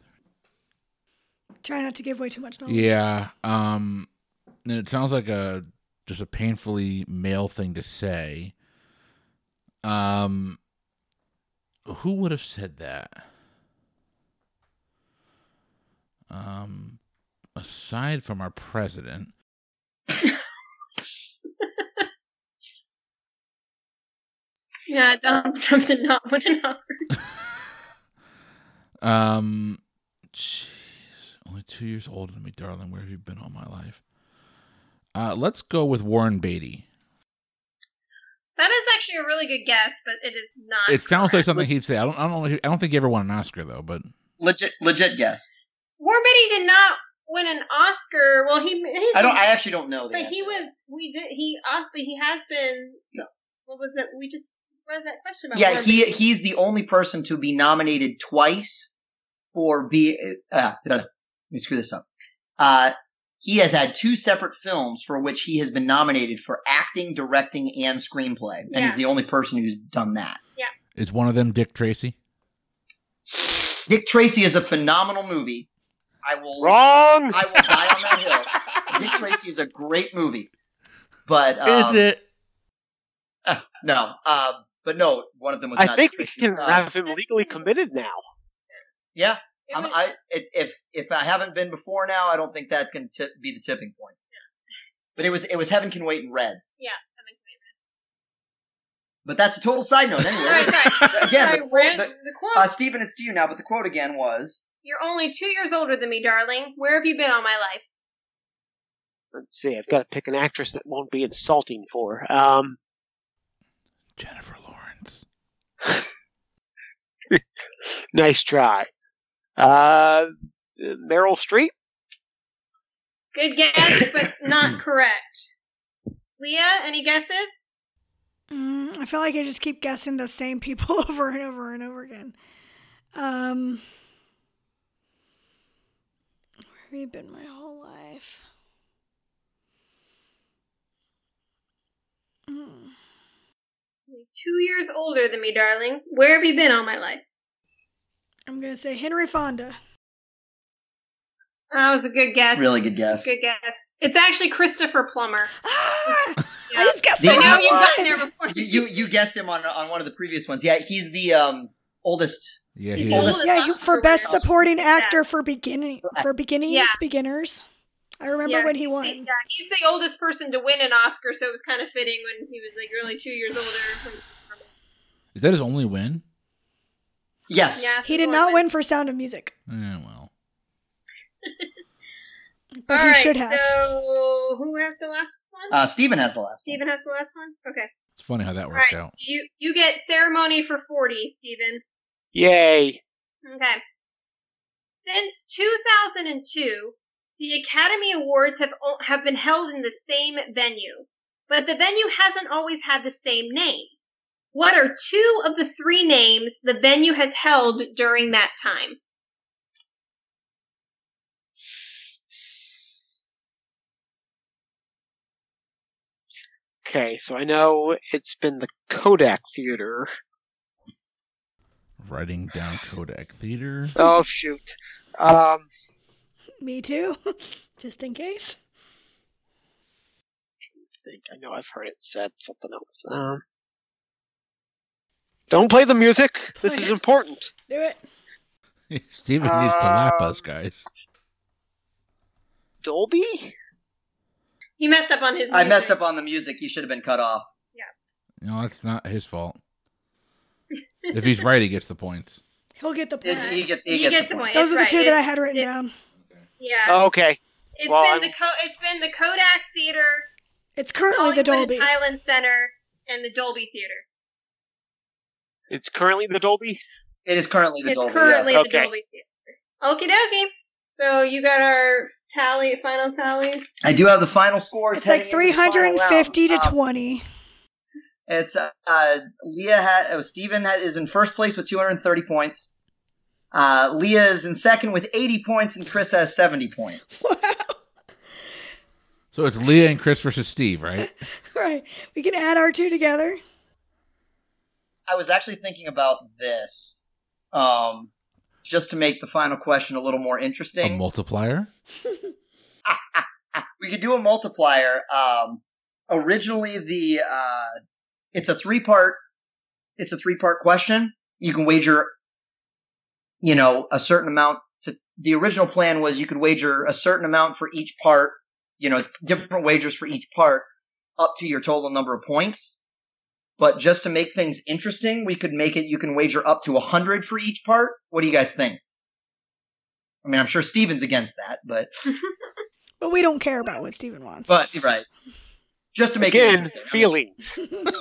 Try not to give away too much knowledge. Yeah. And it sounds like just a painfully male thing to say. Who would have said that? Aside from our president. Yeah, Donald Trump did not win an Oscar. Jeez, only 2 years older than me, darling. Where have you been all my life? Let's go with Warren Beatty. That is actually a really good guess, but it is not. It sounds like correct. something he'd say. I don't think he ever won an Oscar though. But Legit guess. Warren Beatty did not win an Oscar. Well, I actually don't know. But he was. But he has been. No. What was it? We just read that question about. Yeah, Warren Beatty. he's the only person to be nominated twice for let me screw this up. He has had 2 separate films for which he has been nominated for acting, directing, and screenplay, and he's the only person who's done that. Yeah. is one of them Dick Tracy? Dick Tracy is a phenomenal movie. Wrong. I will die on that hill. Dick Tracy is a great movie, but Is it? No, but no, one of them was. I not think Dick we Tracy. can have him legally committed now. Yeah, It was- if I haven't been before now, I don't think that's going to be the tipping point. But it was Heaven Can Wait and Reds. Yeah. But that's a total side note. Anyway, Sorry. again, Sorry, the quote. Stephen, it's to you now. But the quote again was, You're only 2 years older than me, darling. Where have you been all my life? Let's see. I've got to pick an actress that won't be insulting for. Jennifer Lawrence. Nice try. Meryl Streep. Good guess, but not correct. Leah, any guesses? I feel like I just keep guessing the same people over and over and over again. Where have you been my whole life? 2 years older than me, darling. Where have you been all my life? I'm going to say Henry Fonda. That was a good guess. really good guess. Good guess. It's actually Christopher Plummer. Ah! Yeah. I just guessed The- the I know wrong you've gotten one. there before. You guessed him on one of the previous ones. Yeah, he's the oldest. Yeah, He's he the is. oldest. oldest- for best Oscar supporting winner. actor for beginners. I remember when he won. Yeah, he's the oldest person to win an Oscar, so it was kind of fitting when he was like really 2 years older. Is that his only win? Yes. Yeah, He did not win for Sound of Music, Well. but he should have. So who has the last one? Stephen has the last. Steven has the last one? Okay. It's funny how that All worked right. out. You get ceremony for 40, Steven. Yay. Okay. Since 2002, the Academy Awards have been held in the same venue, but the venue hasn't always had the same name. What are 2 of the 3 names the venue has held during that time? Okay, so I know it's been the Kodak Theater. Writing down Kodak Theater. Oh, shoot. Me too, just in case. I know I've heard it said something else. Don't play the music. This Play is it. important. Do it. Steven needs to lap us, guys. Dolby? He messed up on his I messed music. up on the music. You should have been cut off. No, that's not his fault. If he's right, he gets the points. He'll get the points. He gets You the get the point. point. Those are That's the two right. that I had written down. Yeah. Oh, okay. It's Well, been the Kodak Theater, It's currently the Hollywood Dolby. Island Center, and the Dolby Theater. It's currently the Dolby? It is currently the It's Dolby. currently yes. the Dolby Theater. Okie dokie. So you got our final tallies. I do have the final scores. It's like heading into the final 350 to round. 20. It's Steven is in first place with 230 points. Leah is in second with 80 points, and Chris has 70 points. Wow. So it's Leah and Chris versus Steve, right? Right. We can add our two together. I was actually thinking about this, just to make the final question a little more A interesting. multiplier? We could do a multiplier. Originally, it's a three-part question. You can wager, a certain amount. The original plan was you could wager a certain amount for each part, different wagers for each part, up to your total number of points. But just to make things interesting, we could make it, you can wager up to 100 for each part. What do you guys think? I mean, I'm sure Steven's against that, but But we don't care about what Steven wants. you're right. Just to make it Again, interesting. feelings.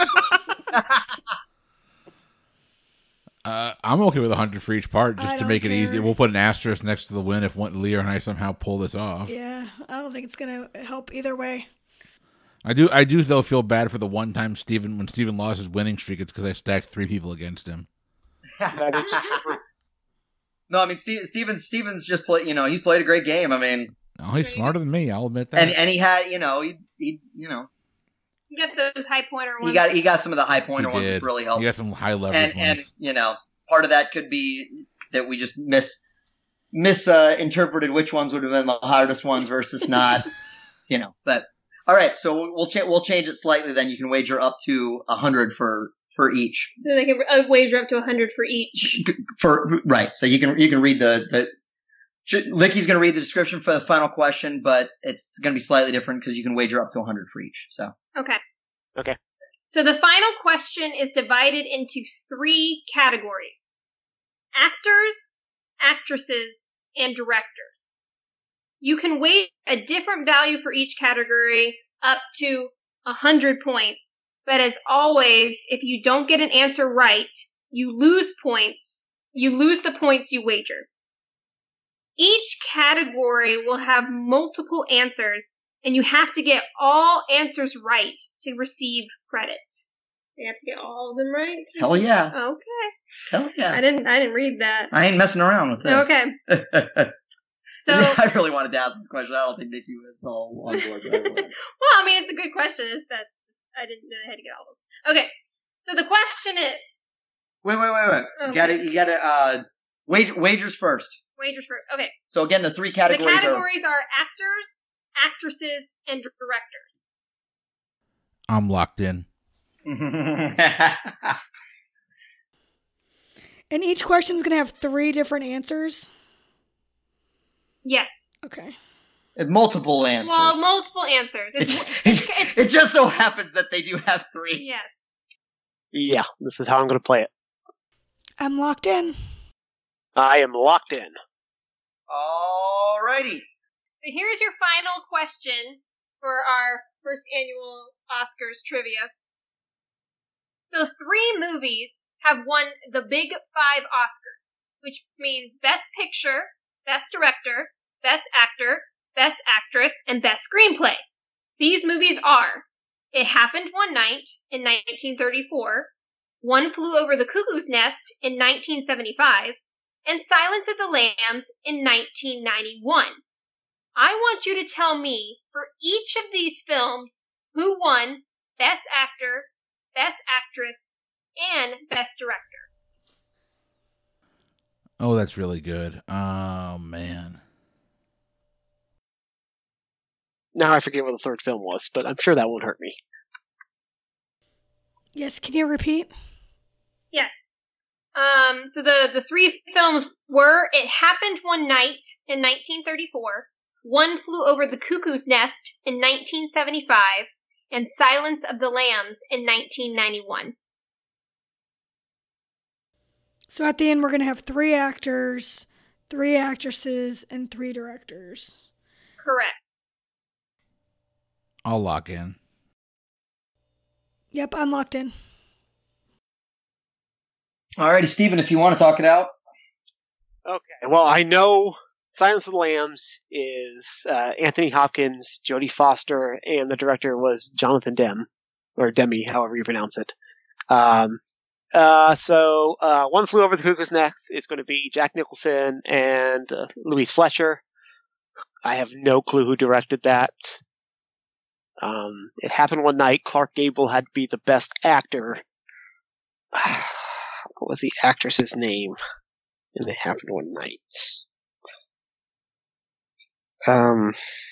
I'm okay with 100 for each part, just I to don't make it easy. care. We'll put an asterisk next to the win if Leah and I somehow pull this off. Yeah, I don't think it's going to help either way. I do though feel bad for the one time when Steven lost his winning streak. It's because I stacked 3 people against him. That is true. No, I mean, Steven's just played, he's played a great game. I mean, Oh, he's smarter than me. I'll admit that. and he had, he You get those high pointer ones. he got some of the high pointer He ones did. that really helped. He got some high leverage And ones. part of that could be that we just misinterpreted which ones would have been the hardest ones versus not, But all right, so we'll change it slightly. Then you can wager up to 100 for each. So they can wager up to 100 for each. Right. So you can read Licky's going to read the description for the final question, but it's going to be slightly different because you can wager up to 100 for each. So Okay. Okay. So the final question is divided into 3 categories: actors, actresses, and directors. You can wager a different value for each category up to 100 points. But as always, if you don't get an answer right, you lose points. You lose the points you wagered. Each category will have multiple answers, and you have to get all answers right to receive credit. You have to get all of them right? hell yeah, Okay. hell yeah. I didn't read that. I ain't messing around with this. Okay. So, I really wanted to ask this question. I don't think Nikki was all on board. But I will. well, I mean, it's a good question. I didn't know I had to get all of them. Okay. So the question is. Wait. Okay. You gotta wagers first. Wagers first. Okay. So again, the 3 categories The categories are actors, actresses, and directors. I'm locked in. are. And each question's going to have 3 different answers. Yes. Okay. Multiple answers. Well, multiple answers. It just so happens that they do have 3. Yes. Yeah, this is how I'm going to play it. I'm locked in. I am locked in. Alrighty. So here's your final question for our first annual Oscars trivia. So 3 movies have won the Big 5 Oscars, which means Best Picture, Best Director, Best Actor, Best Actress, and Best Screenplay. These movies are It Happened One Night in 1934, One Flew Over the Cuckoo's Nest in 1975, and Silence of the Lambs in 1991. I want you to tell me, for each of these films, who won Best Actor, Best Actress, and Best Director. Oh, that's really good. Oh, man. Now I forget what the third film was, but I'm sure that won't hurt me. Yes, can you repeat? Yes. So the 3 films were It Happened One Night in 1934, One Flew Over the Cuckoo's Nest in 1975, and Silence of the Lambs in 1991. So at the end, we're going to have 3 actors, 3 actresses, and 3 directors. Correct. I'll lock in. Yep, I'm locked in. Alrighty, Steven, if you want to talk it out. Okay. Well, I know Silence of the Lambs is Anthony Hopkins, Jodie Foster, and the director was Jonathan Demme, or Demme, however you pronounce it. So One Flew Over the Cuckoo's Nest is going to be Jack Nicholson and Louise Fletcher. I have no clue who directed that. It Happened One Night. Clark Gable had to be the best actor. What was the actress's name in It Happened One Night? I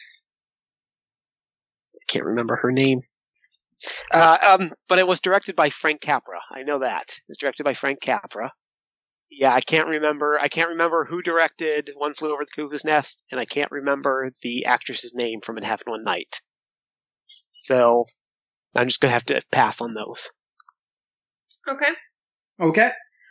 can't remember her name. But it was directed by Frank Capra. I know that. It was directed by Frank Capra. Yeah, I can't remember who directed One Flew Over the Cuckoo's Nest, and I can't remember the actress's name from It Happened One Night. So I'm just gonna have to pass on those. Okay. Okay.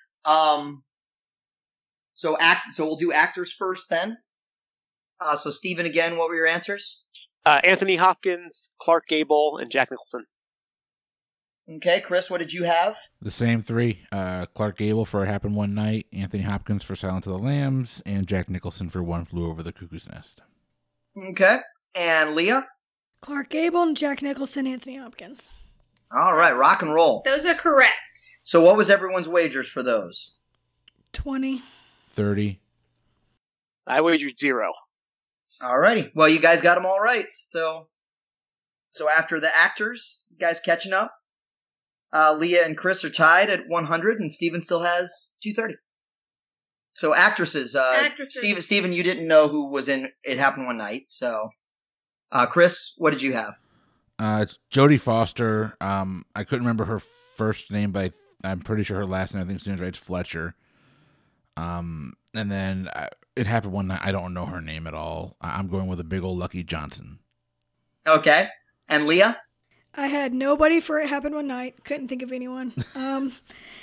So we'll do actors first then. So Steven, again, what were your answers? Anthony Hopkins, Clark Gable, and Jack Nicholson. Okay, Chris, what did you have? The same 3. Clark Gable for It Happened One Night, Anthony Hopkins for Silence of the Lambs, and Jack Nicholson for One Flew Over the Cuckoo's Nest. Okay. And Leah? Clark Gable and Jack Nicholson, Anthony Hopkins. All right, rock and roll. Those are correct. So what was everyone's wagers for those? 20. 30. I wagered 0. All righty. Well, you guys got them all right. So after the actors, you guys catching up. Leah and Chris are tied at 100, and Steven still has 230. So actresses. Steven, you didn't know who was in It Happened One Night. So, Chris, what did you have? It's Jodie Foster. I couldn't remember her first name, but I'm pretty sure her last name, I think, seems right. It's Fletcher. And then It Happened One Night. I don't know her name at all. I'm going with a big old Lucky Johnson. Okay. And Leah? I had nobody for It Happened One Night. Couldn't think of anyone. And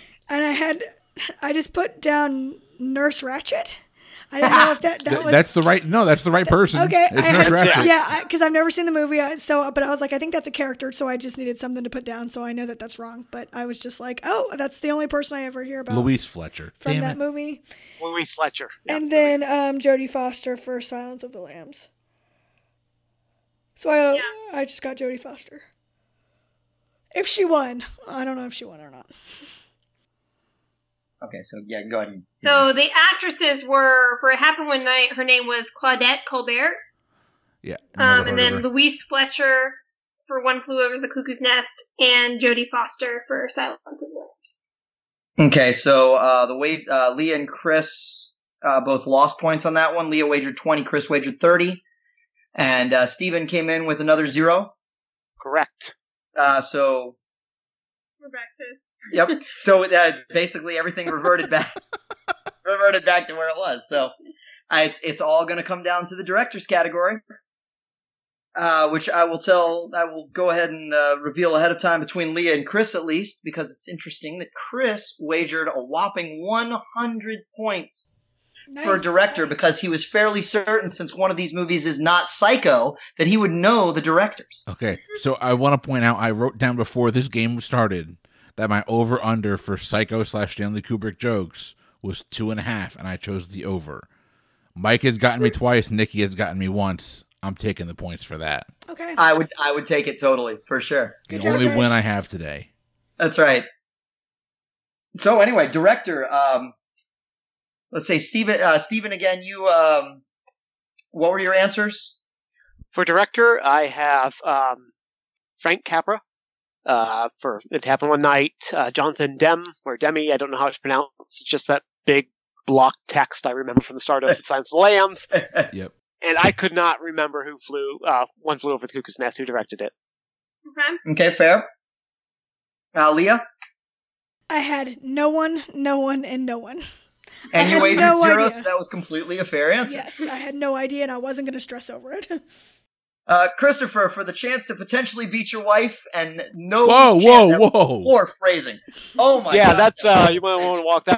I just put down Nurse Ratched. I didn't know if that was... That's the right... No, that's the right person. Okay. It's Nurse Ratched. Yeah, because I've never seen the movie. But I was like, I think that's a character, so I just needed something to put down, so I know that that's wrong. But I was just like, oh, that's the only person I ever hear about. Louise Fletcher. From that movie. Louise Fletcher. Yeah. And then Jodie Foster for Silence of the Lambs. So I just got Jodie Foster. If she won. I don't know if she won or not. Okay, so yeah, go ahead. So the actresses were, for It Happened One Night, her name was Claudette Colbert. Yeah. And then Louise Fletcher for One Flew Over the Cuckoo's Nest, and Jodie Foster for Silence of the Lambs. Okay, so Leah and Chris both lost points on that one. Leah wagered 20, Chris wagered 30. And Steven came in with another 0. Correct. So We're back to... Yep. So basically everything reverted back to where it was. So it's all going to come down to the director's category, which I will go ahead and reveal ahead of time between Leah and Chris, at least, because it's interesting that Chris wagered a whopping 100 points for a director, because he was fairly certain, since one of these movies is not Psycho, that he would know the directors. Okay. So I want to point out, I wrote down before this game started that my over-under for Psycho/Stanley Kubrick jokes was 2.5, and I chose the over. Mike has gotten me twice. Nikki has gotten me once. I'm taking the points for that. Okay. I would take it totally, for sure. The only win I have today. That's right. So anyway, director, let's say Steven again, you, what were your answers? For director, I have Frank Capra. For It Happened One Night, Jonathan Demme, or Demme, I don't know how it's pronounced. It's just that big block text I remember from the start of Silence of the Lambs. Yep. And I could not remember who One Flew Over the Cuckoo's Nest, who directed it. Okay, fair. Leah? I had no one, and no one. And you wagered 0, so that was completely a fair answer. Yes, I had no idea, and I wasn't going to stress over it. Christopher, for the chance to potentially beat your wife and no Whoa. poor phrasing. Oh my god. Yeah, that's, you might want to walk that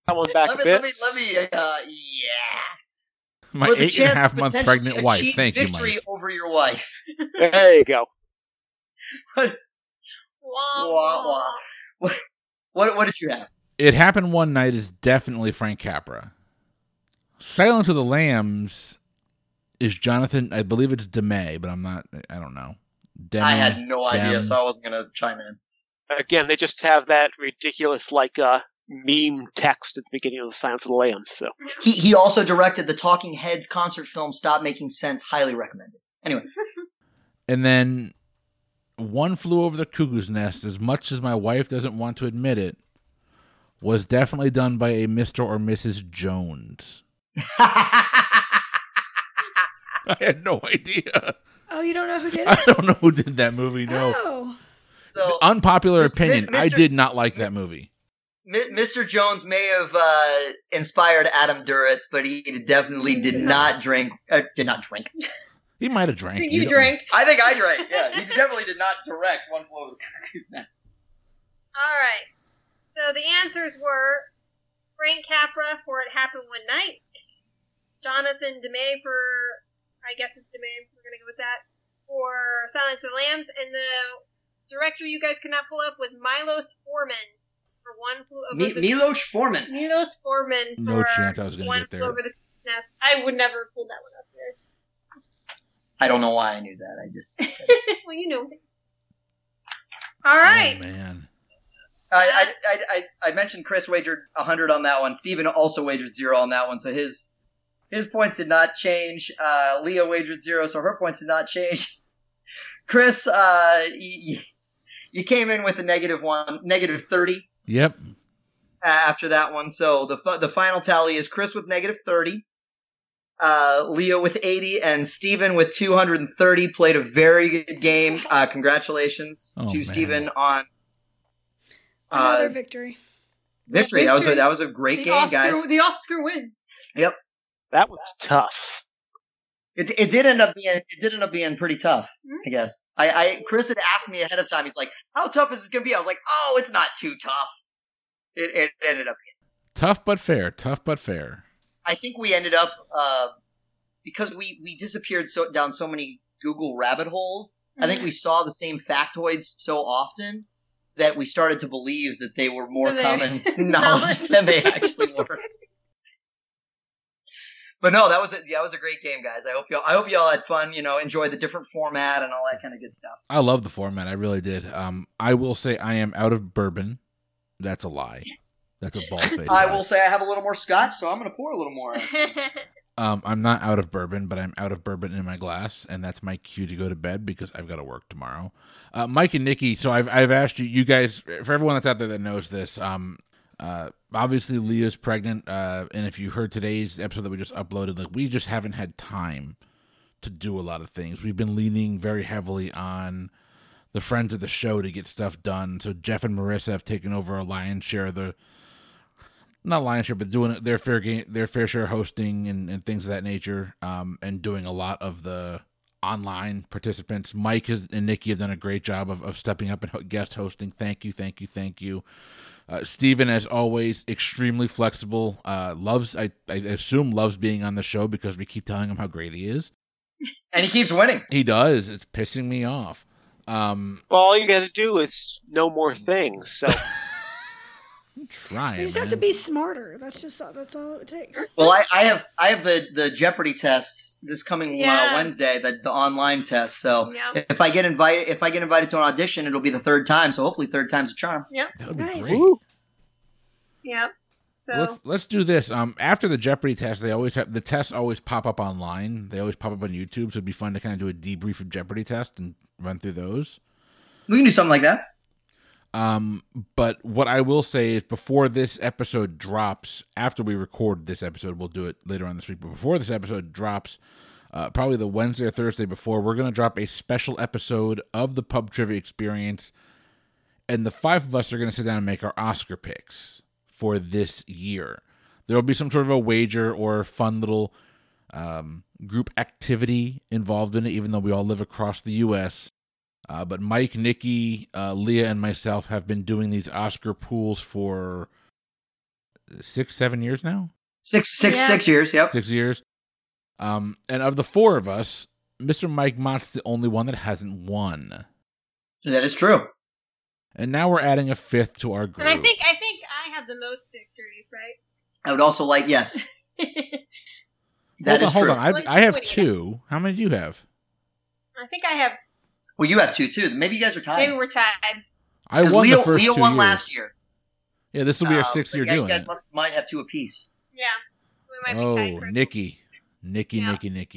That one back a bit. Let me, yeah. My For the 8.5 month chance to pregnant wife. achieve Thank you, victory Mike. over your wife. There you go. Wah, Wah, wah. What did you have? It Happened One Night is definitely Frank Capra. Silence of the Lambs is Jonathan, I believe it's DeMay, but I don't know. I had no idea, so I wasn't going to chime in. Again, they just have that ridiculous, meme text at the beginning of Silence of the Lambs. So He also directed the Talking Heads concert film Stop Making Sense. Highly recommended. Anyway. And then One Flew Over the Cuckoo's Nest, as much as my wife doesn't want to admit it, was definitely done by a Mr. or Mrs. Jones. I had no idea. Oh, you don't know who did it? I don't know who did that movie, no. Oh. So, Unpopular opinion, Mr. I did not like that movie. Mr. Jones may have inspired Adam Duritz, but he definitely did not drink. Did not drink. He might have drank. You drank. I think I drank. Yeah, he definitely did not direct One Flew Over the Cuckoo's Nest. All right. So the answers were Frank Capra for It Happened One Night, Jonathan DeMay for, I guess it's DeMay, we're going to go with that, for Silence of the Lambs, and the director you guys could not pull up was Milos Forman for One Flew Over the Milos Forman. Milos Forman for No chance I was going to One get Flew there. Over the Nest. I would never have pulled that one up there. I don't know why I knew that. I just. Well, you know. All right. Oh, man. I mentioned Chris wagered 100 on that one. Steven also wagered 0 on that one, so his points did not change. Leah wagered 0, so her points did not change. Chris, you came in with a negative 30. Yep. After that one, so the final tally is Chris with negative 30, Leah with 80, and Steven with 230. Played a very good game. Congratulations to man. Steven on Another victory. victory. That was a great game, guys. The Oscar win. Yep. that was tough. It did end up being pretty tough, I guess. Chris had asked me ahead of time. He's like, "How tough is this gonna be?" I was like, "Oh, it's not too tough." It ended up being Tough but fair. Tough but fair. I think we ended up because we disappeared down so many Google rabbit holes. I think we saw the same factoids so often that we started to believe that they were more common knowledge than they actually were. But no, that was a great game, guys. I hope y'all had fun. Enjoyed the different format and all that kind of good stuff. I love the format. I really did. I will say I am out of bourbon. That's a lie. That's a bald-faced lie. I will say I have a little more scotch, so I'm going to pour a little more. I'm not out of bourbon, but I'm out of bourbon in my glass, and that's my cue to go to bed because I've got to work tomorrow. Mike and Nikki, so I've asked you guys, for everyone that's out there that knows this, obviously Leah's pregnant, and if you heard today's episode that we just uploaded, we just haven't had time to do a lot of things. We've been leaning very heavily on the friends of the show to get stuff done. So Jeff and Marissa have taken over a lion's share of not lion's share, but doing their fair share hosting and things of that nature, and doing a lot of the online participants. Mike and Nikki have done a great job of stepping up and guest hosting. Thank you. Steven, as always, extremely flexible. I assume loves being on the show because we keep telling him how great he is. And he keeps winning. He does. It's pissing me off. Well, all you got to do is know more things. So I'm trying. You just have to be smarter. That's all it takes. Well, I have the Jeopardy test this coming Wednesday, the online test. So if I get invited to an audition, it'll be the third time. So hopefully, third time's a charm. Yep. That would be Nice. great. Yep. So Let's do this. After the Jeopardy test, the tests always pop up online. They always pop up on YouTube, so it'd be fun to kind of do a debrief of Jeopardy test and run through those. We can do something like that. But what I will say is before this episode drops, after we record this episode, we'll do it later on this week. But before this episode drops, probably the Wednesday or Thursday before, we're going to drop a special episode of the Pub Trivia Experience. And the five of us are going to sit down and make our Oscar picks for this year. There will be some sort of a wager or fun little group activity involved in it, even though we all live across the U.S., but Mike, Nikki, Leah, and myself have been doing these Oscar pools for 6-7 years now. Six years. Yep. 6 years. And of the four of us, Mr. Mike Mott's the only one that hasn't won. That is true. And now we're adding a fifth to our group. And I think I have the most victories, right? I would also like yes. That is hold true. on. I have 2. How many do you have? I think I have. Well, you have 2 too. Maybe you guys are tied. Maybe we're tied. I won Leo, the first Leo 2 won years. last year. Yeah, this will be our 6th year yeah, doing you guys it. might have 2 apiece. Yeah, we might be tied. Oh, for Nikki. Yeah.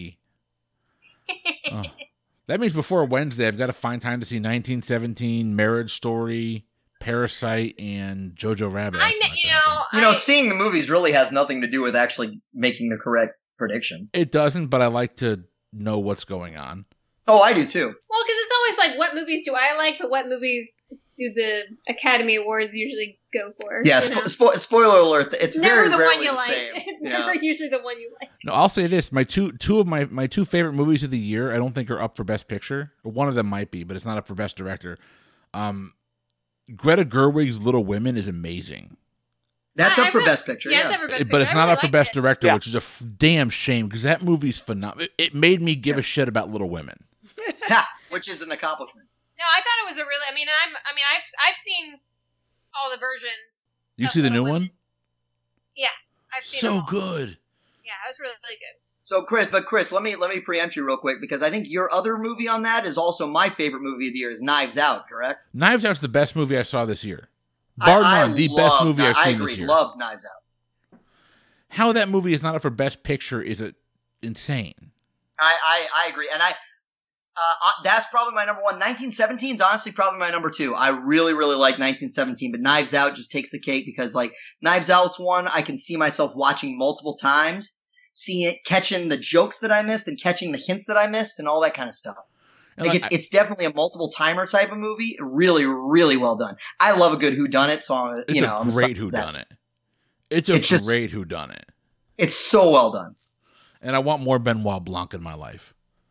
Oh. That means before Wednesday, I've got to find time to see 1917, Marriage Story, Parasite, and Jojo Rabbit. Seeing the movies really has nothing to do with actually making the correct predictions. It doesn't, but I like to know what's going on. Oh, I do too. Well, because it's always like, what movies do I like, but what movies do the Academy Awards usually go for? Yeah, spoiler alert. It's never very the rarely one you the like. same. It's never usually the one you like. No, I'll say this: my two of my 2 favorite movies of the year, I don't think are up for Best Picture. One of them might be, but it's not up for Best Director. Greta Gerwig's Little Women is amazing. That's up for Best Picture. Yeah, it's up for Best Picture. But it's not up for Best Director, Yeah. which is a damn shame because that movie's phenomenal. It made me give a shit about Little Women. Which is an accomplishment. No, I thought it was a really. I've seen all the versions. You of see the Little new Women. one? Yeah, I've seen them So all. good. Yeah, it was really, really good. So Chris, let me preempt you real quick because I think your other movie on that is also my favorite movie of the year is Knives Out, correct? Knives Out's the best movie I saw this year. Bar none, the best movie I've seen this year. I love Knives Out. How that movie is not up for Best Picture is insane. I agree, and that's probably my number 1. 1917 is honestly probably my number 2. I really, really like 1917, but Knives Out just takes the cake because, like, Knives Out's one I can see myself watching multiple times, seeing it, catching the jokes that I missed and catching the hints that I missed and all that kind of stuff. Like, it's definitely a multiple timer type of movie. Really, really well done. I love a good whodunit, so It's a great whodunit. It's great whodunit. It's so well done. And I want more Benoit Blanc in my life.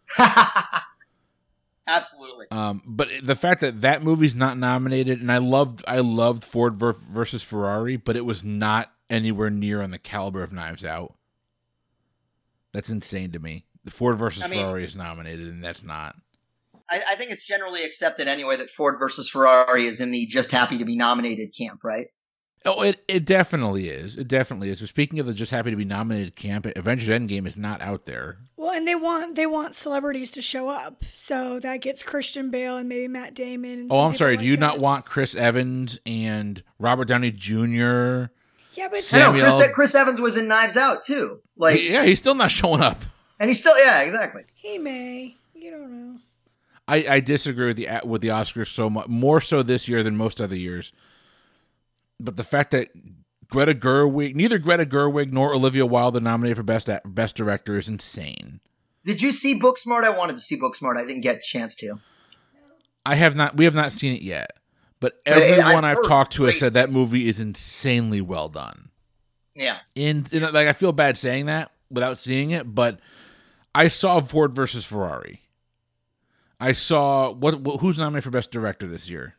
Absolutely. But the fact that movie's not nominated, and I loved Ford versus Ferrari, but it was not anywhere near on the caliber of Knives Out. That's insane to me. The Ford versus Ferrari is nominated, and that's not. I think it's generally accepted anyway that Ford versus Ferrari is in the just happy to be nominated camp, right? Oh, it definitely is. It definitely is. So speaking of the just happy to be nominated camp, Avengers Endgame is not out there. Well, and they want celebrities to show up, so that gets Christian Bale and maybe Matt Damon. And I'm sorry. Do you not want Chris Evans and Robert Downey Jr.? Yeah, but Chris Evans was in Knives Out too. Like, he's still not showing up. And he's still, exactly. He may. You don't know. I disagree with the Oscars so much, more so this year than most other years. But the fact that neither Greta Gerwig nor Olivia Wilde are nominated for best director is insane. Did you see Booksmart? I wanted to see Booksmart. I didn't get a chance to. I have not. We have not seen it yet. But everyone I've talked to has said that movie is insanely well done. Yeah. I feel bad saying that without seeing it, but I saw Ford versus Ferrari. I saw who's nominated for best director this year?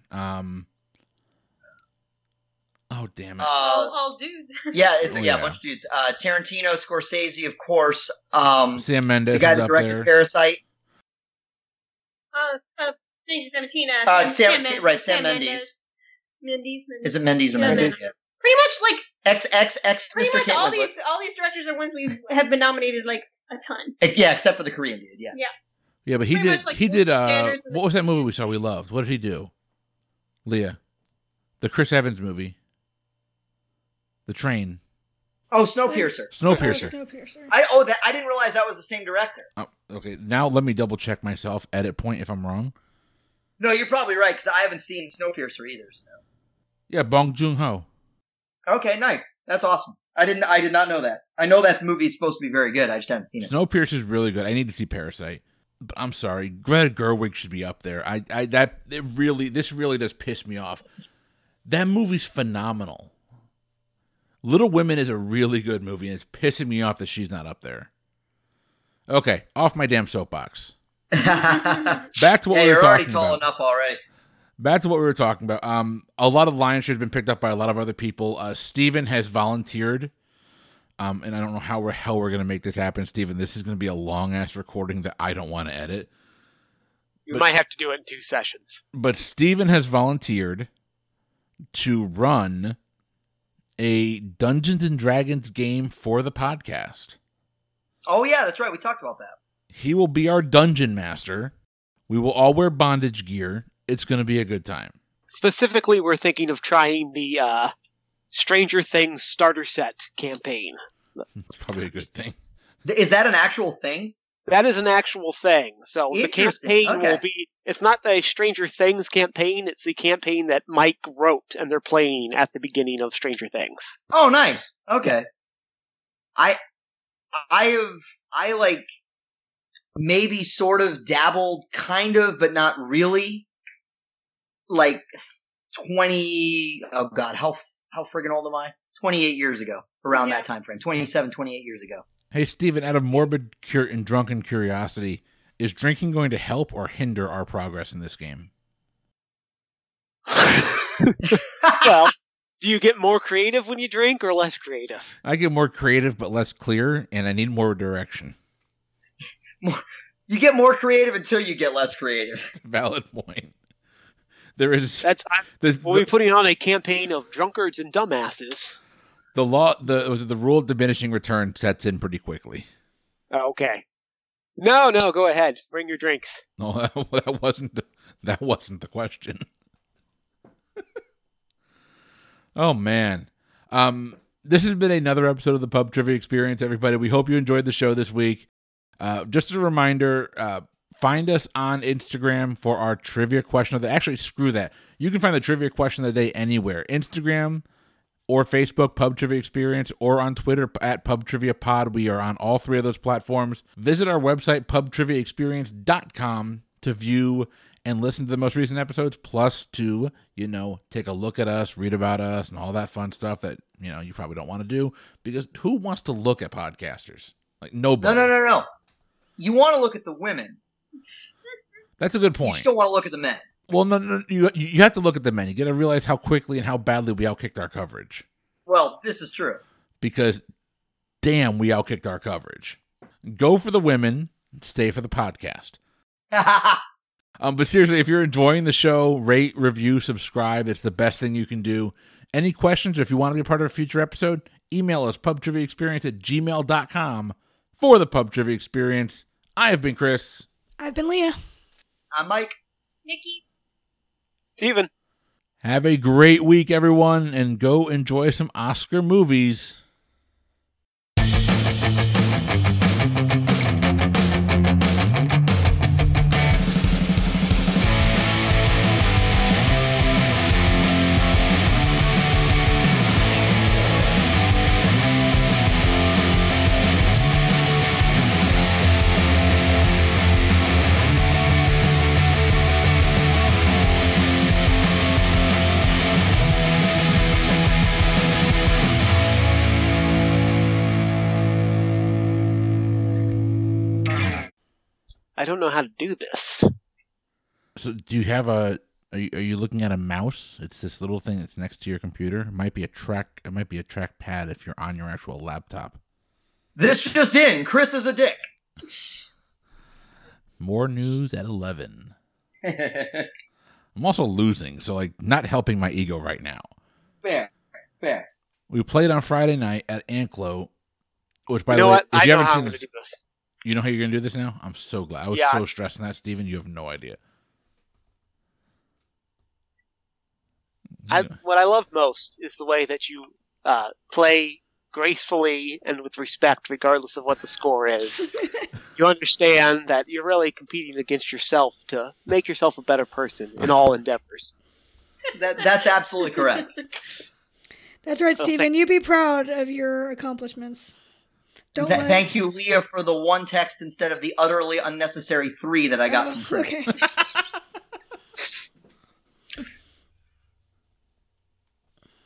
Oh, damn it. All dudes. Yeah, it's a bunch of dudes. Tarantino, Scorsese, of course. Sam Mendes, the guy that directed there. Parasite. 1917. Sam Mendes. Is it Mendes or Yeah, Mendes? Yeah. Pretty much like X. Pretty Mr. much Kate all Winslet. these directors are ones we have been nominated like a ton. Yeah, except for the Korean dude. Yeah. Yeah. Yeah, but he did. What was that movie we saw we loved? What did he do? Leah, the Chris Evans movie, The Train. Oh, Snowpiercer. Snowpiercer. I didn't realize that was the same director. Oh, okay, now let me double check myself. Edit point if I'm wrong. No, you're probably right because I haven't seen Snowpiercer either. So. Yeah, Bong Joon-ho. Okay, nice. That's awesome. I did not know that. I know that movie is supposed to be very good. I just haven't seen it. Snowpiercer is really good. I need to see Parasite. But I'm sorry, Greta Gerwig should be up there. This really does piss me off. That movie's phenomenal. Little Women is a really good movie, and it's pissing me off that she's not up there. Okay, off my damn soapbox. Back to what we were talking about. You're already tall enough already. back to what we were talking about. A lot of lion's share has been picked up by a lot of other people. Steven has volunteered. And I don't know how the hell we're going to make this happen, Steven. This is going to be a long-ass recording that I don't want to edit. You might have to do it in 2 sessions. But Steven has volunteered to run a Dungeons and Dragons game for the podcast. Oh, yeah, that's right. We talked about that. He will be our dungeon master. We will all wear bondage gear. It's going to be a good time. Specifically, we're thinking of trying the Stranger Things starter set campaign. It's probably a good thing. Is that an actual thing? That is an actual thing. So the campaign Okay. will be, it's not the Stranger Things campaign, it's the campaign that Mike wrote and they're playing at the beginning of Stranger Things. Oh, nice. Okay. I maybe sort of dabbled, kind of, but not really. Like 20, oh God, how friggin' old am I? 28 years ago, around that time frame. 27, 28 years ago. Hey, Steven, out of morbid and drunken curiosity, is drinking going to help or hinder our progress in this game? Well, do you get more creative when you drink or less creative? I get more creative but less clear, and I need more direction. You get more creative until you get less creative. It's a valid point. There is We'll be putting on a campaign of drunkards and dumbasses. the rule of diminishing return sets in pretty quickly. Okay. No, go ahead. Bring your drinks. No, that wasn't the question. Oh man. This has been another episode of the Pub Trivia Experience, everybody. We hope you enjoyed the show this week. Just a reminder, find us on Instagram for our trivia question of the day. Actually, screw that. You can find the trivia question of the day anywhere. Instagram or Facebook, Pub Trivia Experience, or on Twitter at Pub Trivia Pod. We are on all 3 of those platforms. Visit our website, pubtriviaexperience.com, to view and listen to the most recent episodes, plus to, take a look at us, read about us, and all that fun stuff that, you probably don't want to do, because who wants to look at podcasters? Like, nobody. No. You want to look at the women. That's a good You point. just don't want to look at the men. Well, no, you have to look at the men. You got to realize how quickly and how badly we outkicked our coverage. Well, this is true. Because, damn, we outkicked our coverage. Go for the women, stay for the podcast. But seriously, if you're enjoying the show, rate, review, subscribe. It's the best thing you can do. Any questions, or if you want to be a part of a future episode, email us, pubtriviaexperience@gmail.com for the Pub Trivia Experience. I have been Chris. I've been Leah. I'm Mike. Nikki. Steven. Have a great week, everyone, and go enjoy some Oscar movies. I don't know how to do this. So, do you have are you looking at a mouse? It's this little thing that's next to your computer. It might be a trackpad if you're on your actual laptop. This just in. Chris is a dick. More news at 11. I'm also losing, so not helping my ego right now. Fair. We played on Friday night at Anklo, which, by You know the way, what? if I you know haven't how seen I'm going this, to do this. you know how you're going to do this now? I'm so glad. I was so stressed on that, Steven. You have no idea. What I love most is the way that you play gracefully and with respect, regardless of what the score is. You understand that you're really competing against yourself to make yourself a better person in all endeavors. That's absolutely correct. That's right, Steven. You be proud of your accomplishments. Thank you, Leah, for the one text instead of the utterly unnecessary 3 that I got from Chris. Okay.